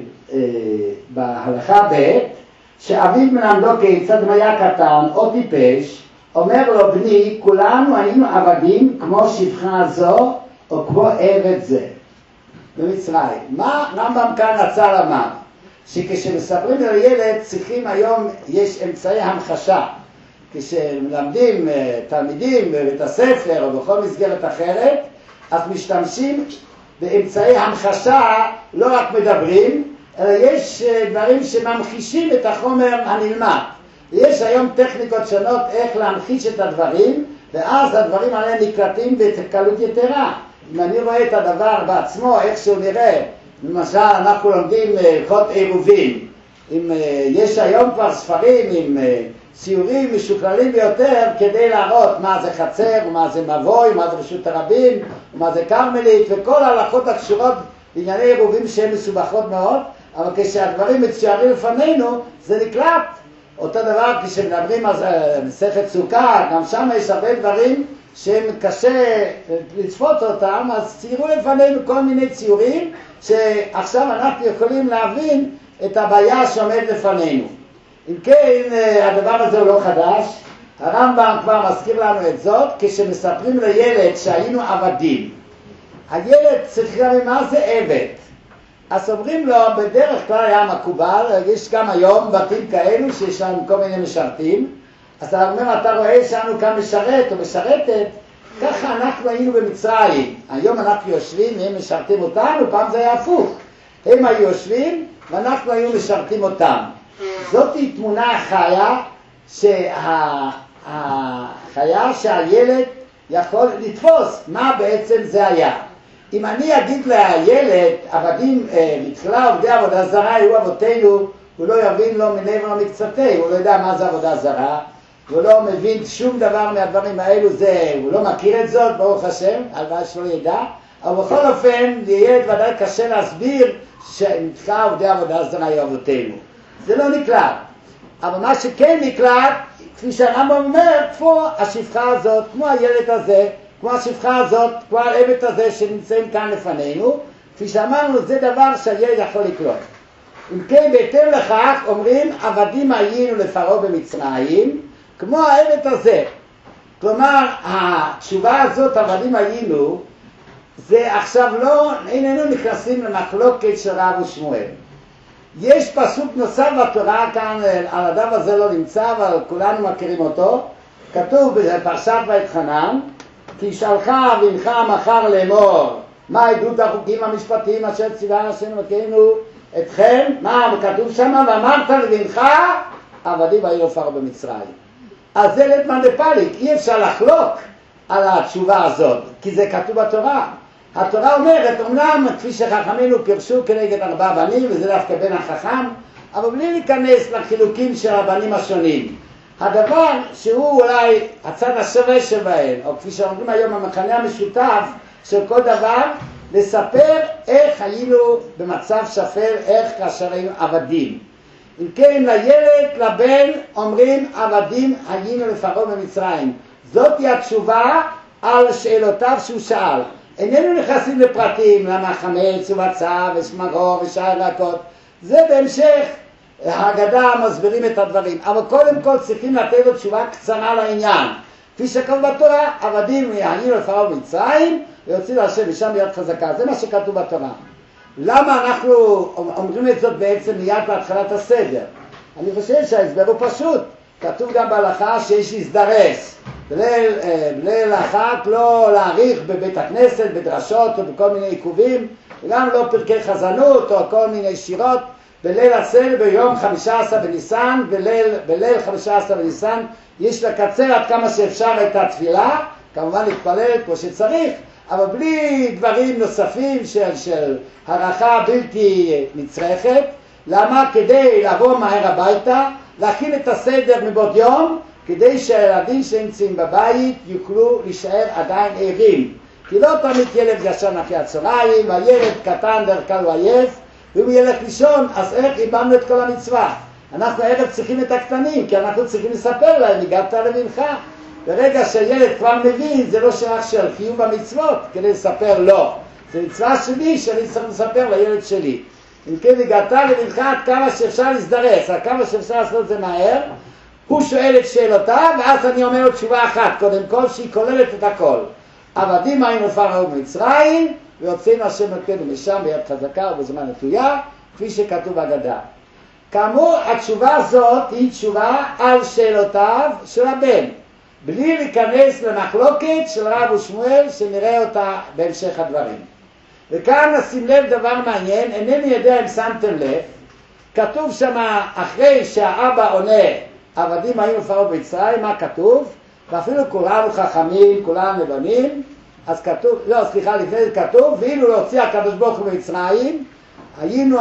בהלכה ב' שאביו מלמדו כיצד אם היה קטן או טיפש, אומר לו בני, כולנו היינו עבדים כמו שפחה זו או כמו עבד זה במצרים. מה רמב"ם כאן רצה לומר? שכשמספרים לילד צריכים היום, יש אמצעי המחשה. כשמלמדים תלמידים בבית הספר או בכל מסגרת אחרת, אז משתמשים באמצעי המחשה, לא רק מדברים, אלא יש דברים שממחישים את החומר הנלמד. ויש היום טכניקות שונות איך להמחיש את הדברים, ואז הדברים האלה נקלטים בקלות יתרה. אם אני רואה את הדבר בעצמו, איך שהוא נראה, למשל אנחנו לומדים הלכות עירובין, יש היום כבר ספרים עם ציורים משוכללים ביותר כדי להראות מה זה חצר, ומה זה מבוי, מה זה רשות הרבים, ומה זה קרמלית, וכל ההלכות הקשורות בענייני עירובין שהן מסובכות מאוד, אבל כשהדברים מצוירים לפנינו זה נקלט. אותו דבר כשמדברים על מסכת סוכה, גם שם יש הרבה דברים שהם קשה לצפות אותם, אז ציירו לפנינו כל מיני ציורים שעכשיו אנחנו יכולים להבין את הבעיה שעומד לפנינו. אם כן, הדבר הזה הוא לא חדש, הרמב"ם כבר מזכיר לנו את זאת, כשמספרים לילד שהיינו עבדים. הילד צריך להבין מה זה עבד. אז אומרים לו, בדרך כלל היה מקובל, יש גם היום בתים כאלו שיש לנו כל מיני משרתים, אז אתה אומר, אתה רואה שאנו כאן משרת או משרתת, ככה אנחנו היינו במצרים. היום אנחנו יושבים, הם משרתים אותנו, פעם זה היה הפוך. הם היו יושבים ואנחנו היינו משרתים אותם. זאת היא תמונה חיה, החיה שהילד יכול לתפוס מה בעצם זה היה. אם אני אגיד לילד, עבדים בתחילה עובדי עבודה זרה היו אבותינו, הוא לא יבין לא מני ולא מקצתי, הוא לא יודע מה זה עבודה זרה, הוא לא מבין שום דבר מהדברים האלו, הוא לא מכיר את זאת, ברוך השם, הלוואי שלא ידע, אבל בכל אופן, לילד ודאי קשה להסביר שבתחילה עובדי עבודה זרה היו אבותינו. זה לא נקלט. אבל מה שכן נקלט, כפי שהרמב"ם אומר, כמו השפחה הזאת, כמו הילד הזה, כמו השפחה הזאת, כמו העבד הזה שנמצאים כאן לפנינו, כפי שאמרנו, זה דבר שהילד יכול לקלוט. אם כן, בהתאם לכך אומרים, עבדים היינו לפרעה במצרים, כמו העבד הזה. כלומר, התשובה הזאת, עבדים היינו, זה עכשיו לא, איננו נכנסים למחלוקת של רב ושמואל. יש פסוק נוסף בתורה כאן, על הדף הזה לא נמצא, אבל כולנו מכירים אותו, כתוב בפרשת ויתחנן, כי שלחה אבינך מחר לאמור, מה עדות החוקים המשפטיים אשר ציווה השם אלוקינו אתכם, מה כתוב שם, ואמרת לבנך עבדים היו לפרעה במצרים. אז זה לית דפליג, אי אפשר לחלוק על התשובה הזאת, כי זה כתוב בתורה. התורה אומרת, אומנם כפי שחכמינו פירשו כנגד 4 בנים, וזה דווקא בן החכם, אבל בלי להיכנס לחילוקים של הבנים השונים. הדבר שהוא אולי הצד השווה שבהם, או כפי שאומרים היום המכנה המשותף של כל דבר, לספר איך היינו במצב שפל, איך כאשר היינו עבדים. אם כן, לילד, לבן, אומרים עבדים היינו לפרעה במצרים. זאת היא התשובה על שאלותיו שהוא שאל. איננו נכנסים לפרטים, למה חמץ ובצע ושמרו ושאר ירקות. זה בהמשך ההגדה מסבירים את הדברים, אבל קודם כל צריכים לתת לו תשובה קצרה לעניין. כפי שכתוב בתורה, עבדים יעיינו לפרעה במצרים ויוצאים להשם משם ביד חזקה. זה מה שכתוב בתורה. למה אנחנו אומרים את זאת בעצם מיד בהתחלת הסדר? אני חושב שההסבר הוא פשוט. כתוב גם בהלכה שיש להזדרז. בליל החג לא להאריך בבית הכנסת, בדרשות או בכל מיני עיכובים, וגם לא פרקי חזנות או כל מיני שירות. בליל הסדר ביום 15 בניסן, בליל 15 בניסן, יש לקצר עד כמה שאפשר את התפילה, כמובן להתפלל כמו שצריך, אבל בלי דברים נוספים של הערכה בלתי נצרכת. למה? כדי לבוא מהר הביתה, להכין את הסדר מבעוד יום, כדי שהילדים שנמצאים בבית יוכלו להישאר עדיין ערים. כי לא תמיד ילד ישן אחרי הצהריים, והילד קטן דרך כלל הוא עייף, ואם הוא ילך לישון, אז איך איבדנו את כל המצווה? אנחנו הערב צריכים את הקטנים, כי אנחנו צריכים לספר להם, הגעת לבנך. ברגע שהילד כבר מבין, זה לא שייך של חיוב המצוות, כדי לספר לו. זה מצווה שלי, שאני צריך לספר לילד שלי. אם כן, הגעת לבנך עד כמה שאפשר להזדרז, עד כמה שאפשר לעשות זה מהר. הוא שואל את שאלותיו, ואז אני אומר לו תשובה אחת, קודם כל, שהיא כוללת את הכל. עבדים היינו לפרעה במצרים, ויוצאנו השם אלוקינו משם ביד חזקה ובזמן נטויה, כפי שכתוב בהגדה. כאמור, התשובה הזאת היא תשובה על שאלותיו של הבן, בלי להיכנס למחלוקת של רב ושמואל, שנראה אותה בהמשך הדברים. וכאן נשים לב דבר מעניין, אינני יודע אם שמתם לב, כתוב שם אחרי שהאבא עונה, עבדים היינו לפרעה במצרים, מה כתוב? ואפילו כולנו חכמים, כולנו נבונים, אז כתוב, לא, סליחה, לפני זה כתוב, ואילו להוציא הקדוש ברוך הוא במצרים, היינו,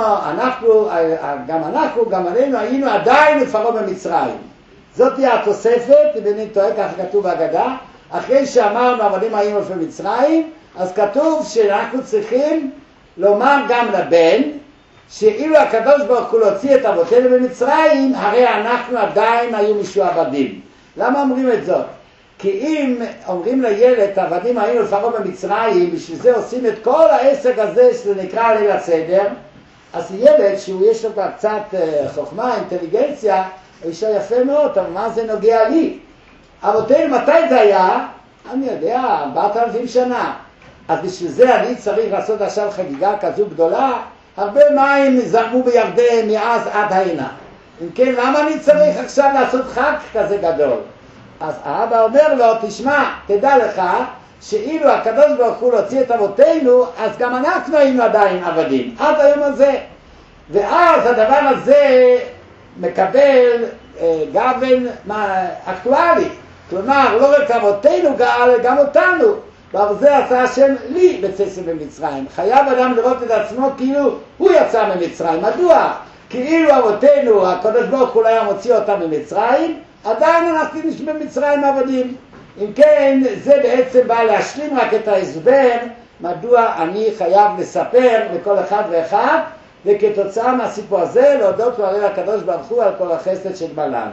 גם עלינו, היינו עדיין לפרעה במצרים. זאת היא התוספת, אם אני טועה, ככה כתוב בהגדה, אחרי שאמרנו עבדים היינו במצרים, אז כתוב שאנחנו צריכים לומר גם לבן, שאילו הקדוש ברוך הוא להוציא את אבותינו במצרים, הרי אנחנו עדיין היו משועבדים. למה אומרים את זאת? כי אם אומרים לילד, עבדים היינו לפרעה במצרים, בשביל זה עושים את כל העסק הזה שזה נקרא ליל הסדר, אז ילד שיש לו קצת חוכמה, אינטליגנציה, הוא אישה יפה מאוד, אבל מה זה נוגע לי? אבותינו, מתי זה היה? אני יודע, 4,000 שנה. אז בשביל זה אני צריך לעשות עכשיו חגיגה כזו גדולה, הרבה מים זרמו בירדן מאז עד הנה. אם כן, למה אני צריך עכשיו לעשות חג כזה גדול? אז האבא אומר לו, תשמע, תדע לך, שאילו הקדוש ברוך הוא להוציא את אבותינו, אז גם אנחנו היינו עדיין עבדים, עד היום הזה. ואז הדבר הזה מקבל גוון אקטואלי. כלומר, לא רק אבותינו גאל, גם אותנו. ועל זה עשה השם לי בצאתנו במצרים. חייב אדם לראות את עצמו כאילו הוא יצא ממצרים. מדוע? כאילו אבותינו, הקדוש ברוך הוא היה מוציא אותם ממצרים, עדיין אנחנו נשארים במצרים עבדים. אם כן, זה בעצם בא להשלים רק את ההסבר מדוע אני חייב לספר לכל אחד ואחד, וכתוצאה מהסיפור הזה להודות לו על הקדוש ברוך הוא על כל החסד שגמל לנו.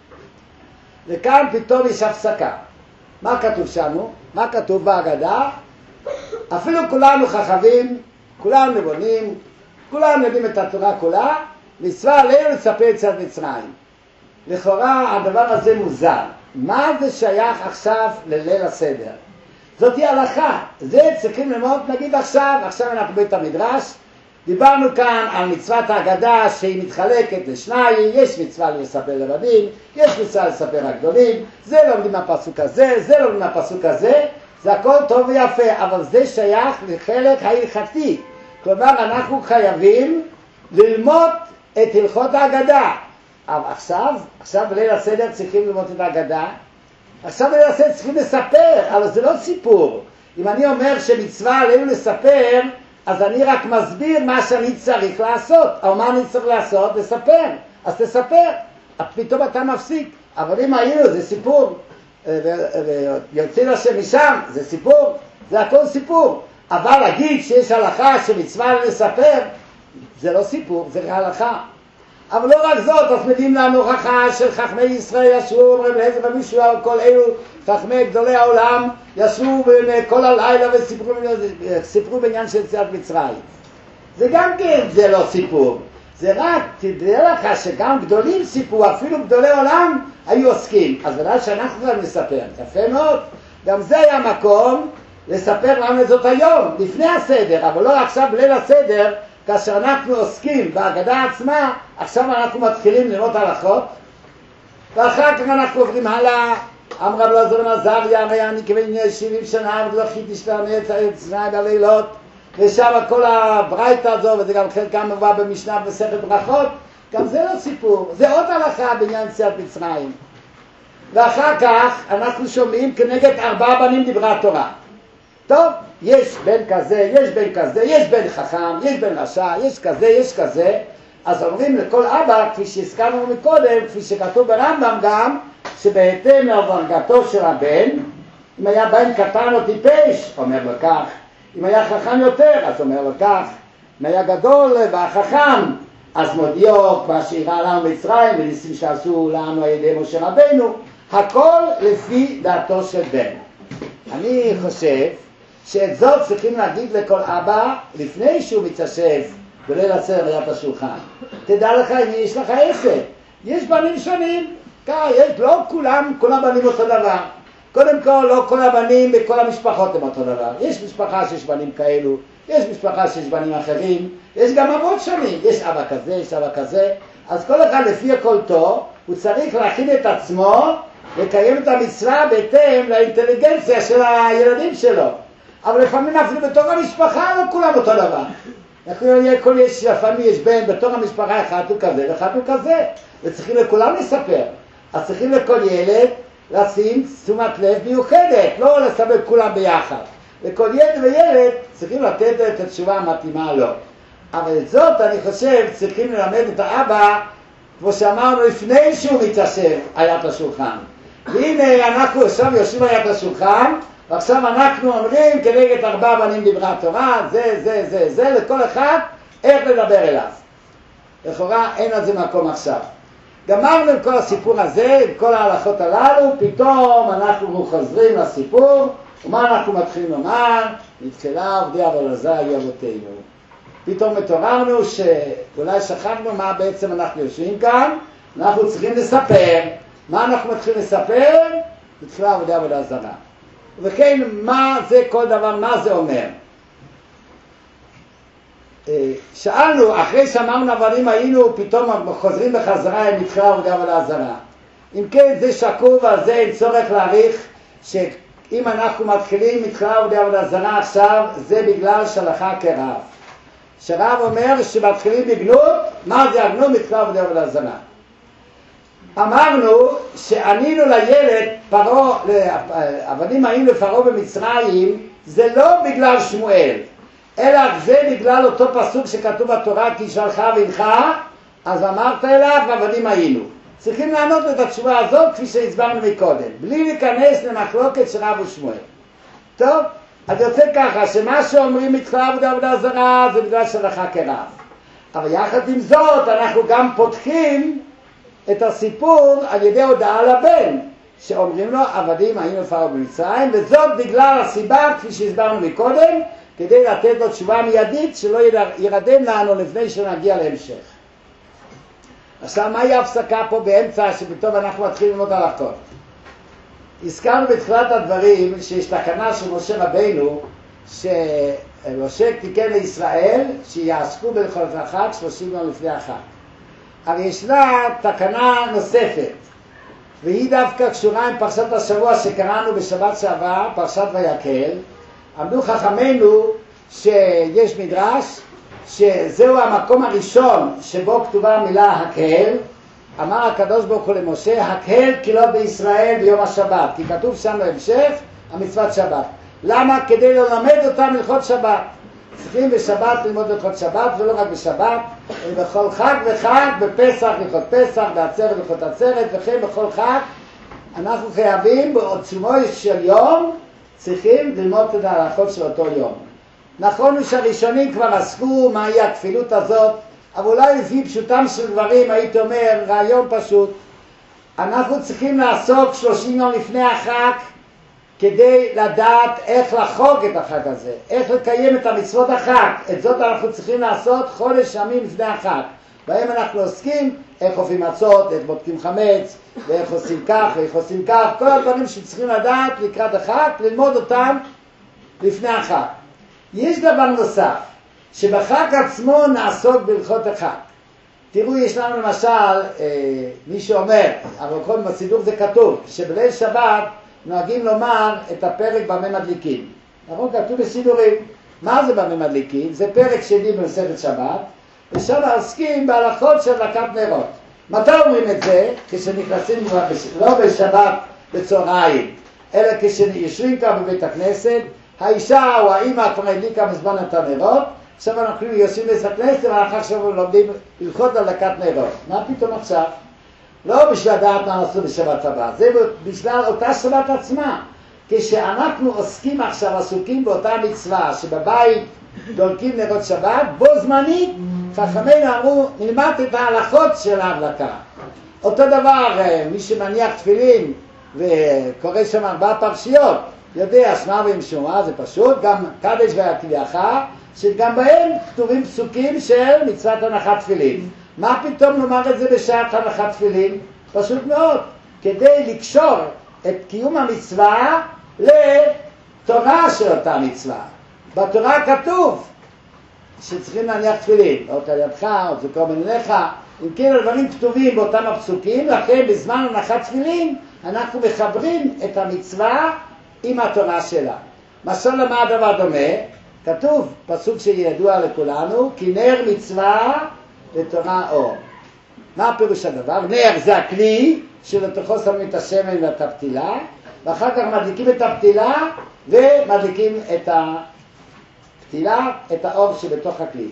וכאן פתאום יש הפסקה. מה כתוב שנו? מה כתוב בהגדה? אפילו כולנו חכמים, כולנו נבונים, כולנו יודעים את התורה כולה, מצווה עלינו לספר את צאת מצרים. לכאורה הדבר הזה מוזר. מה זה שייך עכשיו לליל הסדר? זאת היא הלכה. זה צריכים ללמוד נגיד עכשיו אנחנו בית המדרש. דיברנו כאן על מצוות ההגדה שהיא מתחלקת לשניים, יש מצווה לספר לבנים, יש מצווה לספר הגדולים, זה לומדים מהפסוק הזה, זה לומדים מהפסוק הזה, זה הכל טוב ויפה, אבל זה שייך לחלק ההלכתי. כלומר, אנחנו חייבים ללמוד את הלכות ההגדה. אבל עכשיו בליל הסדר צריכים ללמוד את ההגדה, עכשיו בליל הסדר צריכים לספר, אבל זה לא סיפור. אם אני אומר שמצווה עלינו לספר, אז אני רק מסביר מה שאני צריך לעשות. או מה אני צריך לעשות? לספר. אז תספר. פתאום אתה מפסיק. אבל אם היינו, זה סיפור. ויוצאים השם משם, זה סיפור. זה הכל סיפור. אבל להגיד שיש הלכה שמצווה לספר, זה לא סיפור, זה הלכה. אבל לא רק זאת, אז מביאים לנו הוכחה של חכמי ישראל ישבו, רב אליעזר רבי יהושע, כל אלו חכמי גדולי העולם ישבו כל הלילה וסיפרו בעניין של יציאת מצרים. זה גם כן, זה לא סיפור. זה רק, תדע לך שגם גדולים סיפרו, אפילו גדולי עולם היו עוסקים. אז ודאי שאנחנו גם נספר, יפה מאוד. גם זה היה מקום לספר לנו זאת היום, לפני הסדר, אבל לא עכשיו בליל הסדר, כאשר אנחנו עוסקים בהגדה עצמה, עכשיו אנחנו מתחילים ללמוד הלכות, ואחר כך אנחנו עוברים הלאה. אמר רב אלעזר בן עזריה, הרי אני כבן 70 שנה, ודחיתי שלמד את זנאי בלילות, ושם כל הברייתא הזו, וזה גם חלקם מבוא במשנה במסכת ברכות, גם זה לא סיפור, זה עוד הלכה בעניין יציאת מצרים. ואחר כך אנחנו שומעים כנגד 4 בנים דיברה התורה. טוב, יש בן כזה, יש בן כזה, יש בן חכם, יש בן רשע, יש כזה, יש כזה. אז אומרים לכל אבא, כפי שהזכרנו מקודם, כפי שכתוב ברמב"ם גם, שבהתאם לדרגתו של הבן, אם היה בן קטן או טיפש, אומר לו כך, אם היה חכם יותר, אז אומר לו כך, אם היה גדול והחכם, אז מודיעו כבר שאירע לנו מצרים וניסים שעשו לנו על ידי משה רבנו, הכל לפי דעתו של בן. אני חושב שאת זאת צריכים להגיד לכל אבא לפני שהוא מתיישב בליל הסדר ליד השולחן. תדע לך אם יש לך עסק, יש בנים שונים, יש, לא כל הבנים אותו דבר. קודם כל, לא כל הבנים בכל המשפחות הם אותו דבר. יש משפחה שיש בנים כאלו, יש משפחה שיש בנים אחרים, יש גם אבות שונים, יש אבא כזה, יש אבא כזה. אז כל אחד לפי יכולתו, הוא צריך להכין את עצמו לקיים את המצווה בהתאם לאינטליגנציה של הילדים שלו. אבל לפעמים אפילו בתוך המשפחה לא כולם אותו דבר. לפעמים יש בן בתוך המשפחה אחד הוא כזה ואחד הוא כזה, וצריכים לכולם לספר. אז צריכים לכל ילד לשים תשומת לב מיוחדת, לא לספר כולם ביחד. לכל ילד וילד צריכים לתת את התשובה המתאימה לו. אבל את זאת אני חושב צריכים ללמד את האבא, כמו שאמרנו לפני שהוא מתיישב על יד השולחן. והנה אנחנו עכשיו יושבים על יד השולחן, ועכשיו אנחנו אומרים כנגד 4 בנים דיברה התורה, זה, לכל אחד איך לדבר אליו. לכאורה אין על זה מקום עכשיו. גמרנו עם כל הסיפור הזה, עם כל ההלכות הללו, פתאום אנחנו חוזרים לסיפור, ומה אנחנו מתחילים לומר? נתחילה עובדי אבולעזר היו אבותינו. פתאום התעוררנו שאולי שכחנו מה בעצם אנחנו יושבים כאן, אנחנו צריכים לספר. מה אנחנו מתחילים לספר? נתחילה עובדי אבולעזר. וכן, מה זה כל דבר, מה זה אומר? שאלנו, אחרי שאמרנו אבל היינו, פתאום חוזרים בחזרה עם מתחילה עובדי אבולעזר. אם כן, זה שקוף ועל זה אין צורך להעריך שאם אנחנו מתחילים מתחילה עובדי אבולעזר עכשיו, זה בגלל שהלכה כרב. שרב אומר שמתחילים בגנות, מה זה הגנות? מתחילה עובדי אבולעזר. אמרנו שענינו לילד, עבדים היינו לפרעה במצרים, זה לא בגלל שמואל, אלא זה בגלל אותו פסוק שכתוב בתורה, כי שלך ועמך, אז אמרת אליו, עבדים היינו. צריכים לענות את התשובה הזאת כפי שהסברנו מקודם, בלי להיכנס למחלוקת של רב ושמואל. טוב, אז יוצא ככה, שמה שאומרים מתחילה עבודה עבודה זרה, זה בגלל שלך כרב. אבל יחד עם זאת, אנחנו גם פותחים את הסיפור על ידי הודעה לבן, שאומרים לו, עבדים היינו לפרעה במצרים, וזאת בגלל הסיבה, כפי שהסברנו מקודם, כדי לתת לו תשובה מיידית, שלא ירדם לנו לפני שנגיע להמשך. עכשיו, מהי ההפסקה פה באמצע, שפתאום אנחנו מתחילים ללמוד הלכות? הזכרנו בתחילת הדברים, שיש תקנה של משה רבנו, שמשה תיקן לישראל, שיעסקו בהלכות החג 30 יום לפני החג. אבל ישנה תקנה נוספת, והיא דווקא קשורה עם פרשת השבוע שקראנו בשבת שעבר, פרשת ויקל. עמדו חכמינו שיש מדרש שזהו המקום הראשון שבו כתובה המילה הקהל. אמר הקדוש ברוך הוא למשה, הקהל קהילות בישראל ביום השבת, כי כתוב שם בהמשך המצוות שבת. למה? כדי ללמד אותם הלכות שבת. צריכים בשבת ללמוד הלכות שבת, ולא רק בשבת, אלא בכל חג וחג, בפסח הלכות פסח, בעצרת הלכות עצרת, וכן בכל חג אנחנו חייבים בעוצמו של יום, צריכים ללמוד את ההלכות של אותו יום. נכון שהראשונים כבר עסקו מהי הכפילות הזאת, אבל אולי לפי פשוטם של דברים הייתי אומר רעיון פשוט. אנחנו צריכים לעסוק 30 יום לפני החג כדי לדעת איך לחוג את החג הזה, איך לקיים את המצוות החג. את זאת אנחנו צריכים לעשות חודש ימים לפני החג. בהם אנחנו עוסקים איך אופים מצות, איך בודקים חמץ, ואיך עושים כך, ואיך עושים כך, כל הדברים שצריכים לדעת לקראת החג, ללמוד אותם לפני החג. יש דבר נוסף, שבחג עצמו נעסוק בהלכות החג. תראו, יש לנו למשל, מי שאומר, אבל כל בסידור זה כתוב, שבליל שבת נוהגים לומר את הפרק במה מדליקים. נכון? כתוב בסידורים. מה זה במה מדליקים? זה פרק שני במסכת שבת, ושם עוסקים בהלכות של הדלקת נרות. מתי אומרים את זה? כשנכנסים לא בשבת בצהריים, אלא כשיושבים כאן בבית הכנסת, האישה או האמא כבר הדליקה בזמן את הנרות, עכשיו אנחנו יושבים בבית הכנסת ואנחנו עכשיו לומדים הלכות הדלקת נרות. מה פתאום עכשיו? לא בשביל לדעת מה נעשו בשבת הבאה, זה בשביל אותה שבת עצמה. כשאנחנו עוסקים עכשיו, עסוקים באותה מצווה שבבית דולקים נרות שבת, בו זמנית חכמינו אמרו נלמד את ההלכות של ההדלקה. אותו דבר, מי שמניח תפילין וקורא שם 4 פרשיות יודע שמע ומשומע, זה פשוט, גם קדש והקליחה, שגם בהם כתובים פסוקים של מצוות הנחת תפילין. מה פתאום לומר את זה בשעת הנחת תפילין? פשוט מאוד, כדי לקשור את קיום המצווה לתורה של אותה מצווה. בתורה כתוב שצריכים להניח תפילין, או תלידך, או זכור בניניך, אם כן הדברים כתובים באותם הפסוקים, לכן בזמן הנחת תפילין אנחנו מחברים את המצווה עם התורה שלה. משל למה הדבר דומה? כתוב, פסוק שידוע לכולנו, כי נר מצווה לתורה אור. מה פירוש הדבר? נר זה הכלי שלתוכו שמים את השמן ואת הפתילה, ואחר כך מדליקים את הפתילה ומדליקים את הפתילה, את האור שבתוך הכלי.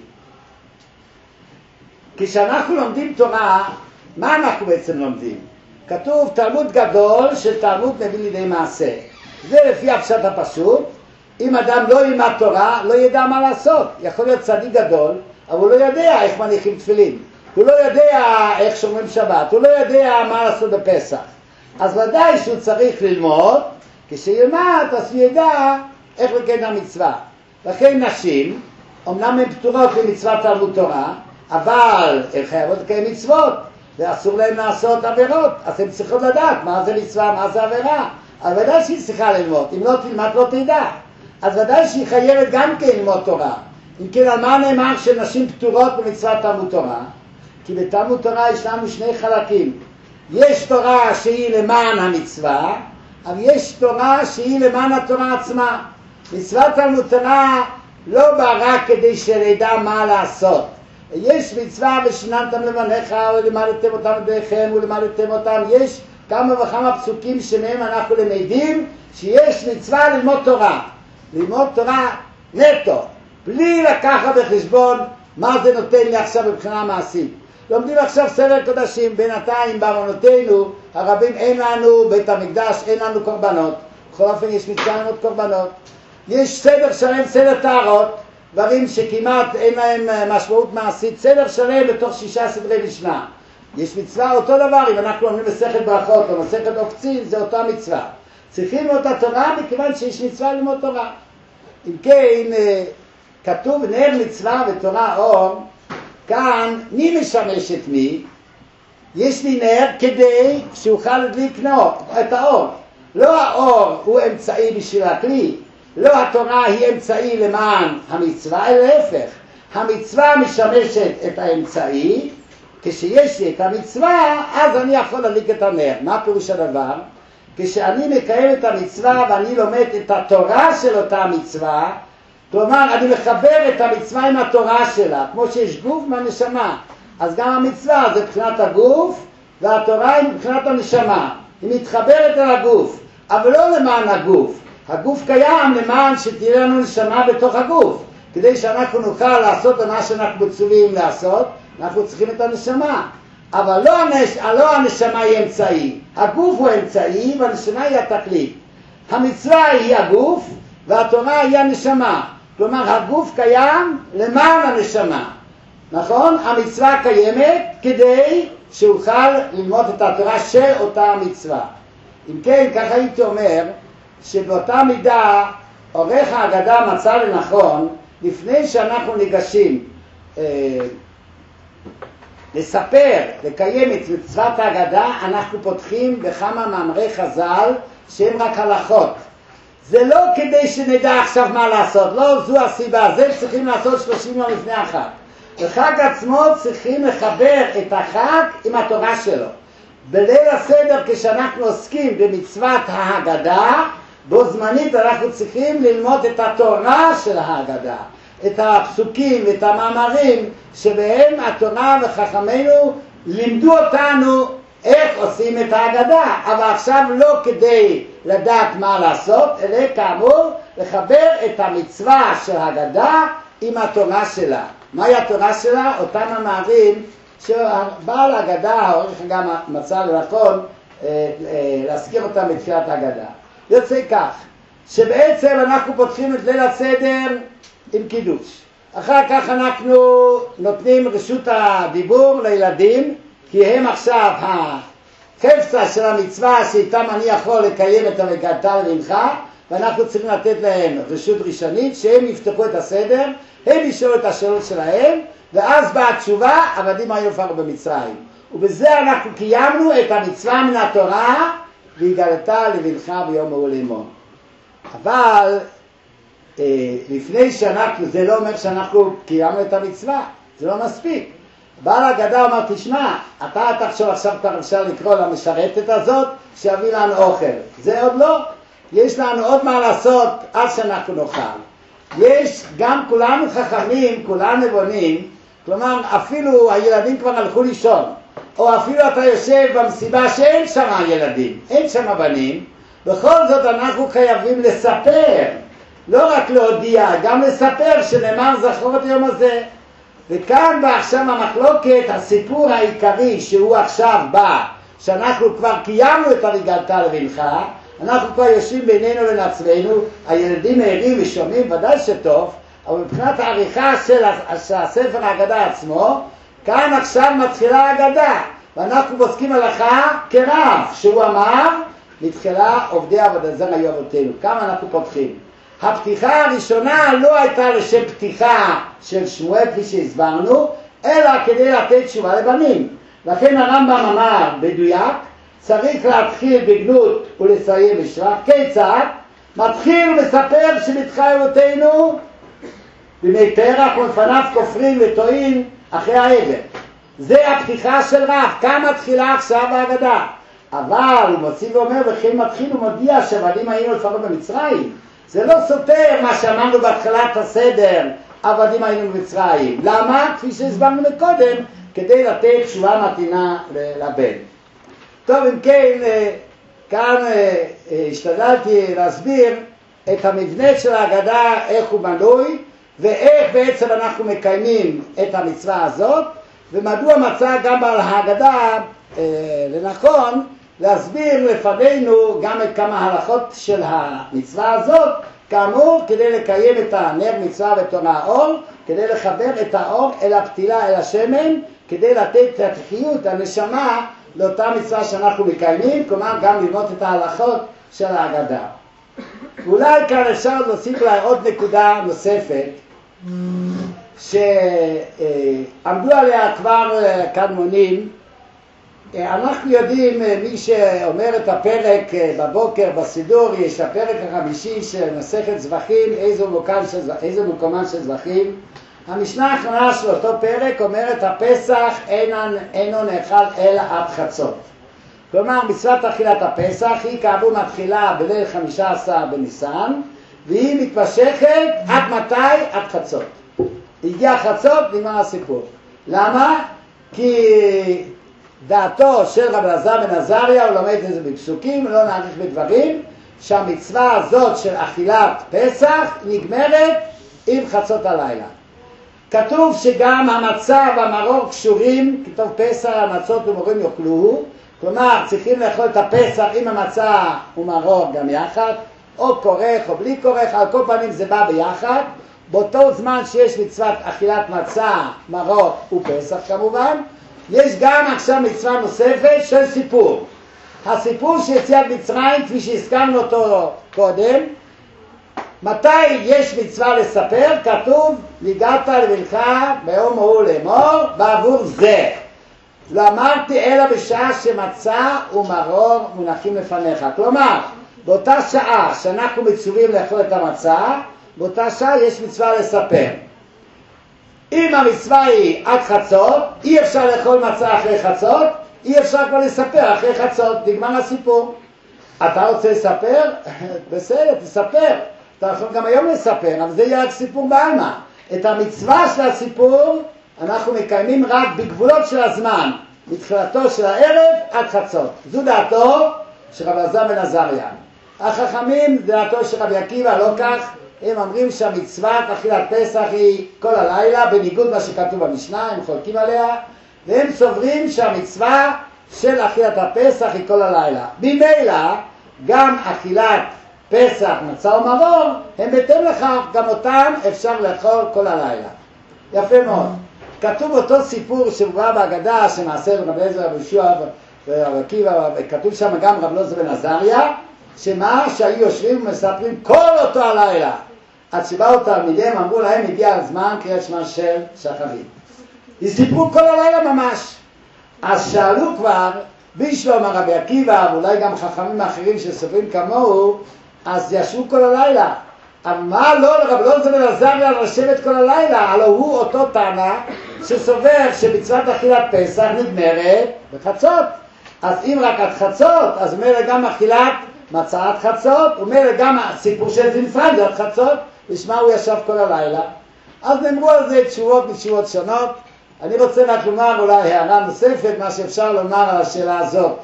כשאנחנו לומדים תורה, מה אנחנו בעצם לומדים? כתוב תלמוד גדול של תלמוד מביא לידי מעשה. זה לפי הפשט הפשוט. אם אדם לא ילמד תורה, לא ידע מה לעשות. יכול להיות צדיק גדול, אבל הוא לא יודע איך מניחים תפילין. הוא לא יודע איך שומרים שבת. הוא לא יודע מה לעשות בפסח. אז ודאי שהוא צריך ללמוד. כשילמד, אז הוא ידע איך לקיים המצווה. לכן נשים, אמנם הן פטורות למצוות תלמוד תורה, אבל הן חייבות לקיים מצוות, ואסור להן לעשות עבירות. אז הן צריכות לדעת מה זה מצווה, מה זה עבירה. אז ודאי שהיא צריכה ללמוד. אם לא תלמד, לא תדע. אז ודאי שהיא חייבת גם כן ללמוד תורה. אם כן, על מה נאמר שנשים פטורות במצוות תלמוד תורה? כי בתלמוד תורה יש לנו 2 חלקים. יש תורה שהיא למען המצווה, אבל יש תורה שהיא למען התורה עצמה. מצוות תלמוד תורה לא באה רק כדי שנדע מה לעשות. יש מצווה ושיננתם לבניך ולמדתם אותם בדרכיכם ולמדתם אותם. יש כמה וכמה פסוקים שמהם אנחנו למדים שיש מצווה ללמוד תורה. ללמוד תורה נטו, בלי לקחת בחשבון מה זה נותן לי עכשיו מבחינה מעשית. לומדים עכשיו סדר קודשים, בינתיים באמונותינו הרבים אין לנו בית המקדש, אין לנו קורבנות. בכל אופן יש מצווה ללמוד קורבנות. יש סדר שלם, סדר טהרות, דברים שכמעט אין להם משמעות מעשית, סדר שלם בתוך 6 סדרי משנה. יש מצווה אותו דבר, אם אנחנו אומרים מסכת ברכות או מסכת עוקצין, זה אותה מצווה. צריכים ללמוד את התורה מכיוון שיש מצווה ללמוד תורה. אם כן, כתוב נר מצווה ותורה אור, כאן מי משמש את מי? יש לי נר כדי שאוכל להדליק את האור. לא האור הוא אמצעי בשביל הכלי, לא התורה היא אמצעי למען המצווה, אלא להפך. המצווה משמשת את האמצעי, כשיש לי את המצווה, אז אני יכול להדליק את הנר. מה פירוש הדבר? כשאני מקיים את המצווה ואני לומד את התורה של אותה מצווה, כלומר, אני מחבר את המצווה עם התורה שלה, כמו שיש גוף מהנשמה. אז גם המצווה זה מבחינת הגוף, והתורה היא מבחינת הנשמה. היא מתחברת אל הגוף, אבל לא למען הגוף. הגוף קיים למען שתהיה לנו נשמה בתוך הגוף. כדי שאנחנו נוכל לעשות את מה שאנחנו מצווים לעשות, אנחנו צריכים את הנשמה. אבל לא הנשמה היא אמצעי. הגוף הוא אמצעי והנשמה היא התכלית. המצווה היא הגוף והתורה היא הנשמה. כלומר, הגוף קיים למען הנשמה. נכון? המצווה קיימת כדי שאוכל ללמוד את התורה של אותה המצווה. אם כן, ככה הייתי אומר, שבאותה מידה עורך ההגדה מצא לנכון, לפני שאנחנו ניגשים לספר, לקיים את מצוות ההגדה, אנחנו פותחים בכמה מאמרי חז"ל שהם רק הלכות. זה לא כדי שנדע עכשיו מה לעשות, לא זו הסיבה, זה צריכים לעשות 30 יום לפני החג. בחג עצמו צריכים לחבר את החג עם התורה שלו. בליל הסדר כשאנחנו עוסקים במצוות ההגדה, בו זמנית אנחנו צריכים ללמוד את התורה של ההגדה, את הפסוקים ואת המאמרים שבהם התורה וחכמינו לימדו אותנו איך עושים את ההגדה, אבל עכשיו לא כדי לדעת מה לעשות, אלא כאמור לחבר את המצווה של ההגדה עם התורה שלה. מהי התורה שלה? אותם המאמרים שבעל ההגדה, העורך גם מצא לנכון להזכיר אותם בתחילת ההגדה. יוצא כך, שבעצם אנחנו פותחים את ליל הסדר עם קידוש. אחר כך אנחנו נותנים רשות הדיבור לילדים, כי הם עכשיו החפצה של המצווה שאיתם אני יכול לקיים את וגאלת לבנך, ואנחנו צריכים לתת להם רשות ראשונית, שהם יפתחו את הסדר, הם ישאלו את השאלות שלהם, ואז באה תשובה, עבדים היו פרו במצרים. ובזה אנחנו קיימנו את המצווה מן התורה, והגאלת לבנך ביום ההוא לאמור. אבל לפני שאנחנו, זה לא אומר שאנחנו קיימנו את המצווה, זה לא מספיק. בעל ההגדה אומר, תשמע, אתה תחשוב עכשיו אפשר לקרוא למשרתת הזאת שיביא לנו אוכל. זה עוד לא. יש לנו עוד מה לעשות עד שאנחנו נאכל. יש גם כולנו חכמים, כולנו נבונים, כלומר אפילו הילדים כבר הלכו לישון, או אפילו אתה יושב במסיבה שאין שם ילדים, אין שם בנים, בכל זאת אנחנו חייבים לספר, לא רק להודיע, גם לספר שנאמר זכור את היום הזה. וכאן בא עכשיו המחלוקת, הסיפור העיקרי שהוא עכשיו בא, שאנחנו כבר קיימנו את וגאלת לבנך, אנחנו כבר יושבים בינינו לבין עצמנו, הילדים ערים ושומעים, ודאי שטוב, אבל מבחינת העריכה של הספר ההגדה עצמו, כאן עכשיו מתחילה ההגדה, ואנחנו פוסקים הלכה כרב, שהוא אמר, מתחילה עובדי עבודה זרה היו אבותינו. כמה אנחנו פותחים? הפתיחה הראשונה לא הייתה לשם פתיחה של שמואל כפי שהסברנו, אלא כדי לתת תשובה לבנים. לכן הרמב"ם אמר בדויק, צריך להתחיל בגנות ולסיים בשבח. כיצד? מתחיל ומספר שבתחיי אבותינו בימי פרח ולפניו כופרים וטועים אחרי העבר. זה הפתיחה של רב. כאן מתחילה עכשיו ההגדה. אבל הוא מוציא ואומר, וכן מתחיל ומודיע שעבדים היינו לפרעה במצרים. זה לא סותר מה שאמרנו בהתחלת הסדר, עבדים היינו במצרים. למה? כפי שהסברנו מקודם, כדי לתת תשובה מתאימה לבן. טוב, אם כן, כאן השתדלתי להסביר את המבנה של ההגדה, איך הוא בנוי, ואיך בעצם אנחנו מקיימים את המצווה הזאת, ומדוע מצא גם בעל ההגדה לנכון להסביר לפנינו גם את כמה הלכות של המצווה הזאת, כאמור כדי לקיים את הנר מצווה ותורה האור, כדי לחבר את האור אל הפתילה, אל השמן, כדי לתת את התחיות, הנשמה, לאותה מצווה שאנחנו מקיימים, כלומר גם ללמוד את ההלכות של ההגדה. ואולי כאן אפשר להוסיף לה עוד נקודה נוספת, שעמדו עליה כבר קדמונים. אנחנו יודעים, מי שאומר את הפרק בבוקר בסידור, יש הפרק החמישי של מסכת זבחים, איזה מקומן של זבחים. המשנה האחרונה של אותו פרק אומרת, הפסח אינו נאכל אלא עד חצות. כלומר, מצוות אכילת הפסח היא כאמור מתחילה בליל 15 בניסן, והיא מתמשכת עד מתי? עד חצות. הגיע חצות, נגמר הסיפור. למה? כי דעתו של רב אלעזר בן עזריה, הוא לומד את זה בפסוקים, לא נאריך בדברים, שהמצווה הזאת של אכילת פסח נגמרת עם חצות הלילה. כתוב שגם המצה והמרור קשורים, כתוב פסח, המצות ומרורים יאכלוהו, כלומר צריכים לאכול את הפסח עם המצה ומרור גם יחד, או כורך או בלי כורך, על כל פנים זה בא ביחד, באותו זמן שיש מצוות אכילת מצה, מרור ופסח כמובן, יש גם עכשיו מצווה נוספת של סיפור. הסיפור שיציאת מצרים, כפי שהזכרנו אותו קודם, מתי יש מצווה לספר? כתוב, והגעת לבנך ביום ההוא לאמור בעבור זה. לא אמרתי אלא בשעה שמצה ומרור מונחים לפניך. כלומר, באותה שעה שאנחנו מצווים לאכול את המצה, באותה שעה יש מצווה לספר. אם המצווה היא עד חצות, אי אפשר לאכול מצה אחרי חצות, אי אפשר כבר לספר אחרי חצות, נגמר הסיפור. אתה רוצה לספר? בסדר, תספר. אתה יכול גם היום לספר, אבל זה יהיה רק סיפור בעלמא. את המצווה של הסיפור אנחנו מקיימים רק בגבולות של הזמן, מתחילתו של הערב עד חצות. זו דעתו של רב אלעזר בן עזריה. החכמים, דעתו של רבי עקיבא, לא כך. הם אומרים שהמצוות אכילת פסח היא כל הלילה, בניגוד מה שכתוב במשנה, הם חולקים עליה, והם סוברים שהמצווה של אכילת הפסח היא כל הלילה. ממילא, גם אכילת פסח, מצה ומרור, הם בהתאם לכך, גם אותם אפשר לאכול כל הלילה. יפה מאוד. כתוב אותו סיפור שהובא בהגדה, שמעשה רבי אליעזר רבי יהושע ורבי עקיבא, וכתוב שם גם רב אלעזר בן עזריה, שמה שהיו יושבים ומספרים כל אותו הלילה. עד שבאו תלמידיהם, אמרו להם, הגיע הזמן קריאת שמע של שחרית. וסיפרו כל הלילה ממש. אז שאלו כבר, בשלום הרבי עקיבא, ואולי גם חכמים אחרים שסופרים כמוהו, אז ישבו כל הלילה. אבל מה לא לרב אלעזר בן עזריה לשבת כל הלילה? הלוא הוא אותו תנא שסובר שמצוות אכילת פסח נגמרת בחצות. אז אם רק עד חצות, אז אומר גם אכילת מצה עד חצות, אומר גם הסיפור של זנפרן זה עד חצות, ושמה הוא ישב כל הלילה. אז נאמרו על זה תשובות מתשובות שונות. אני רוצה רק לומר אולי הערה נוספת, מה שאפשר לומר על השאלה הזאת.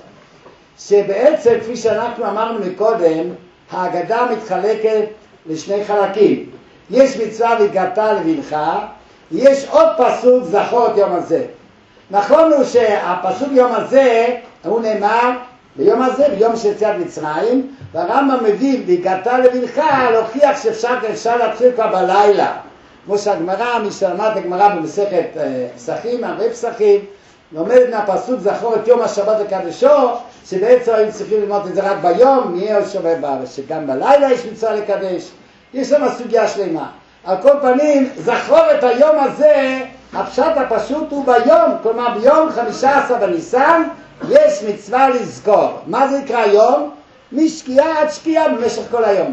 שבעצם, כפי שאנחנו אמרנו מקודם, ההגדה מתחלקת לשני חלקים. יש מצווה והגעת לבנך, יש עוד פסוק זכור את יום הזה. נכון הוא שהפסוק יום הזה, הוא נאמר ביום הזה, ביום של יציאת מצרים, והרמב"ם מביא והגעת לבנך להוכיח שאפשר להתחיל כבר בלילה. כמו שהגמרא, מי שלמד הגמרא במסכת פסחים, הרבה פסחים, לומדת מהפסוק זכור את יום השבת לקדשו, שבעצם היו צריכים ללמוד את זה רק ביום, נהיה עוד שווה שגם בלילה יש מצווה לקדש. יש שם סוגיה שלמה. על כל פנים, זכור את היום הזה, הפשט הפשוט הוא ביום, כלומר ביום 15 בניסן, יש מצווה לזכור. מה זה נקרא יום? משקיעה עד שקיעה במשך כל היום.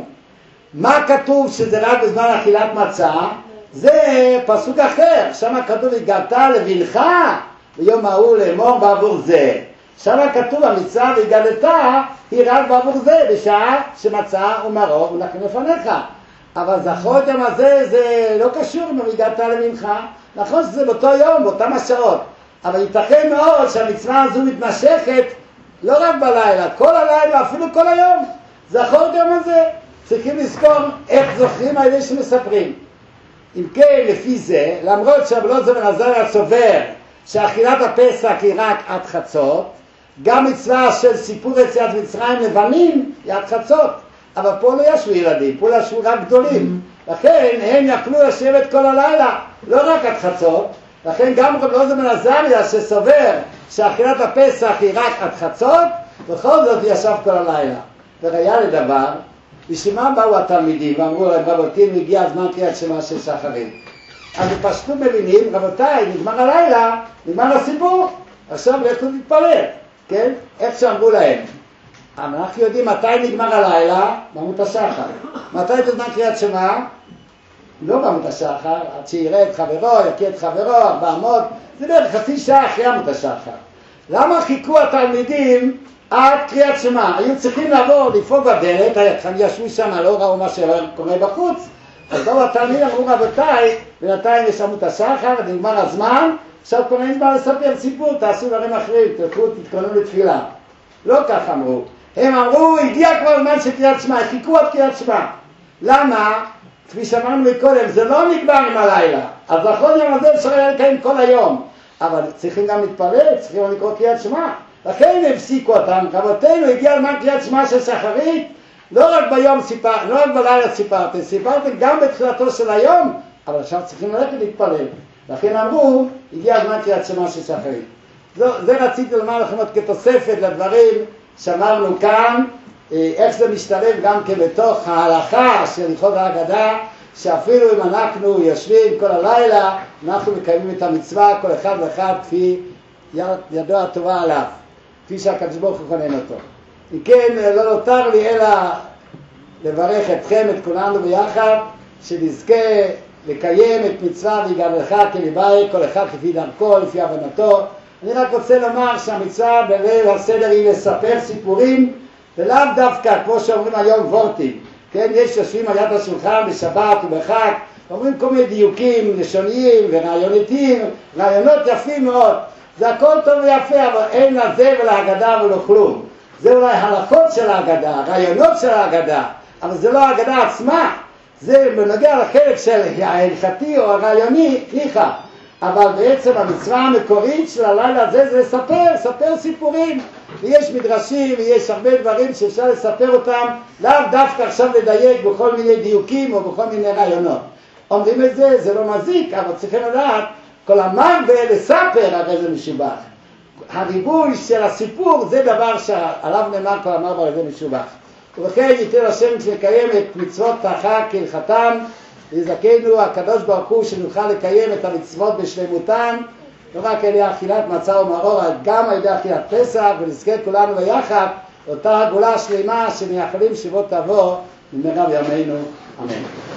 מה כתוב שזה רק בזמן אכילת מצה? זה פסוק אחר. שם כתוב הגעת לבנך ביום ההוא לאמור בעבור זה. שם כתוב המצווה והגדת היא רק בעבור זה, בשעה שמצה ומרור מונחים לפניך. אבל זכור את היום הזה זה לא קשור עם הגעת לבנך. נכון שזה באותו יום, באותם השעות. אבל ייתכן מאוד שהמצווה הזו מתמשכת לא רק בלילה, כל הלילה, אפילו כל היום. זכור את היום הזה. צריכים לזכור איך זוכרים האלה שמספרים. אם כן, לפי זה, למרות שרב אלעזר בן עזריה סובר שאכילת הפסח היא רק עד חצות, גם מצווה של סיפור יציאת מצרים לבנים היא עד חצות. אבל פה לא ישבו ילדים, פה ישבו רק גדולים. לכן הם יכלו לשבת כל הלילה, לא רק עד חצות. לכן גם רב אלעזר בן עזריה שסובר שאכילת הפסח היא רק עד חצות, בכל זאת ישב כל הלילה. וראיה לדבר, בשביל מה באו התלמידים ואמרו להם, רבותים, הגיע הזמן קריאת שמע של שחרית. אז פשטו מבינים, רבותיי, נגמר הלילה, נגמר הסיפור, עכשיו לכו להתפלל, כן? איך שאמרו להם. אנחנו יודעים מתי נגמר הלילה, בעמוד השחר. מתי בזמן קריאת שמע? לא בעמוד השחר, עד שיראה את חברו, יכיר את חברו, 400, זה בערך חצי שעה אחרי עמוד השחר. למה חיכו התלמידים עד קריאת שמע? היו צריכים לעבור, לפעול בדלת, הם ישבו שם, לא ראו מה שקורה בחוץ. אז באו התלמידים, אמרו רבותיי, בינתיים יש עמוד השחר, ונגמר הזמן, עכשיו כבר אין מה לספר סיפור, תעשו דברים אחרים, תלכו, תתכוננו לתפילה. לא כך אמרו. הם אמרו, הגיע כבר הזמן של קריאת שמע, חיכו עד קריאת שמע. למה? כפי שאמרנו מקודם, זה לא נגמר עם הלילה. אז נכון יום הזה אפשר היה לקיים כל היום. אבל צריכים גם להתפלל, צריכים גם לקרוא קריאת שמע. לכן הם הפסיקו אותם. רבותינו, הגיע הזמן קריאת שמע של שחרית, לא רק ביום סיפרתם, לא רק בלילה סיפרתם גם בתחילתו של היום, אבל עכשיו צריכים ללכת להתפלל. לכן אמרו, הגיע הזמן קריאת שמע של שחרית. זה רציתי לומר לכם עוד כתוספת לדברים שאמרנו כאן, איך זה משתלב גם כן בתוך ההלכה של הלכות ההגדה, שאפילו אם אנחנו יושבים כל הלילה, אנחנו מקיימים את המצווה, כל אחד ואחד כפי ידוע התורה עליו, כפי שהקדוש ברוך הוא כונן אותו. אם כן, לא נותר לי אלא לברך אתכם, את כולנו ביחד, שנזכה לקיים את מצווה ויגאלך כליבך, כל אחד כפי דרכו, לפי הבנתו. אני רק רוצה לומר שהמצווה בליל הסדר היא לספר סיפורים, ולאו דווקא, כמו שאומרים היום, וורטים. כן, יש יושבים על יד השולחן בשבת ובחג, אומרים כל מיני דיוקים לשוניים ורעיונתיים, רעיונות יפים מאוד. זה הכל טוב ויפה, אבל אין לזה ולהגדה ולא כלום. זה אולי הלכות של ההגדה, רעיונות של ההגדה, אבל זה לא ההגדה עצמה. זה בנוגע לחלק של ההלכתי או הרעיוני, ניחא. אבל בעצם המצווה המקורית של הלילה הזה זה לספר סיפורים. ויש מדרשים ויש הרבה דברים שאפשר לספר אותם, לאו דווקא עכשיו לדייק בכל מיני דיוקים או בכל מיני רעיונות. אומרים את זה, זה לא מזיק, אבל צריכים לדעת, כל המרבה לספר הרי זה משובח. הריבוי של הסיפור זה דבר שעליו נאמר כל המרבה הרי זה משובח. ובכן ייתן השם שנקיים את מצוות החג כהלכתן, ויזכנו הקדוש ברוך הוא שנוכל לקיים את המצוות בשלמותן, לא רק על ידי אכילת מצה ומרור, גם על ידי אכילת פסח, ונזכה כולנו ביחד אותה גאולה שלמה שמייחלים שבות תבוא במהרה בימינו, אמן.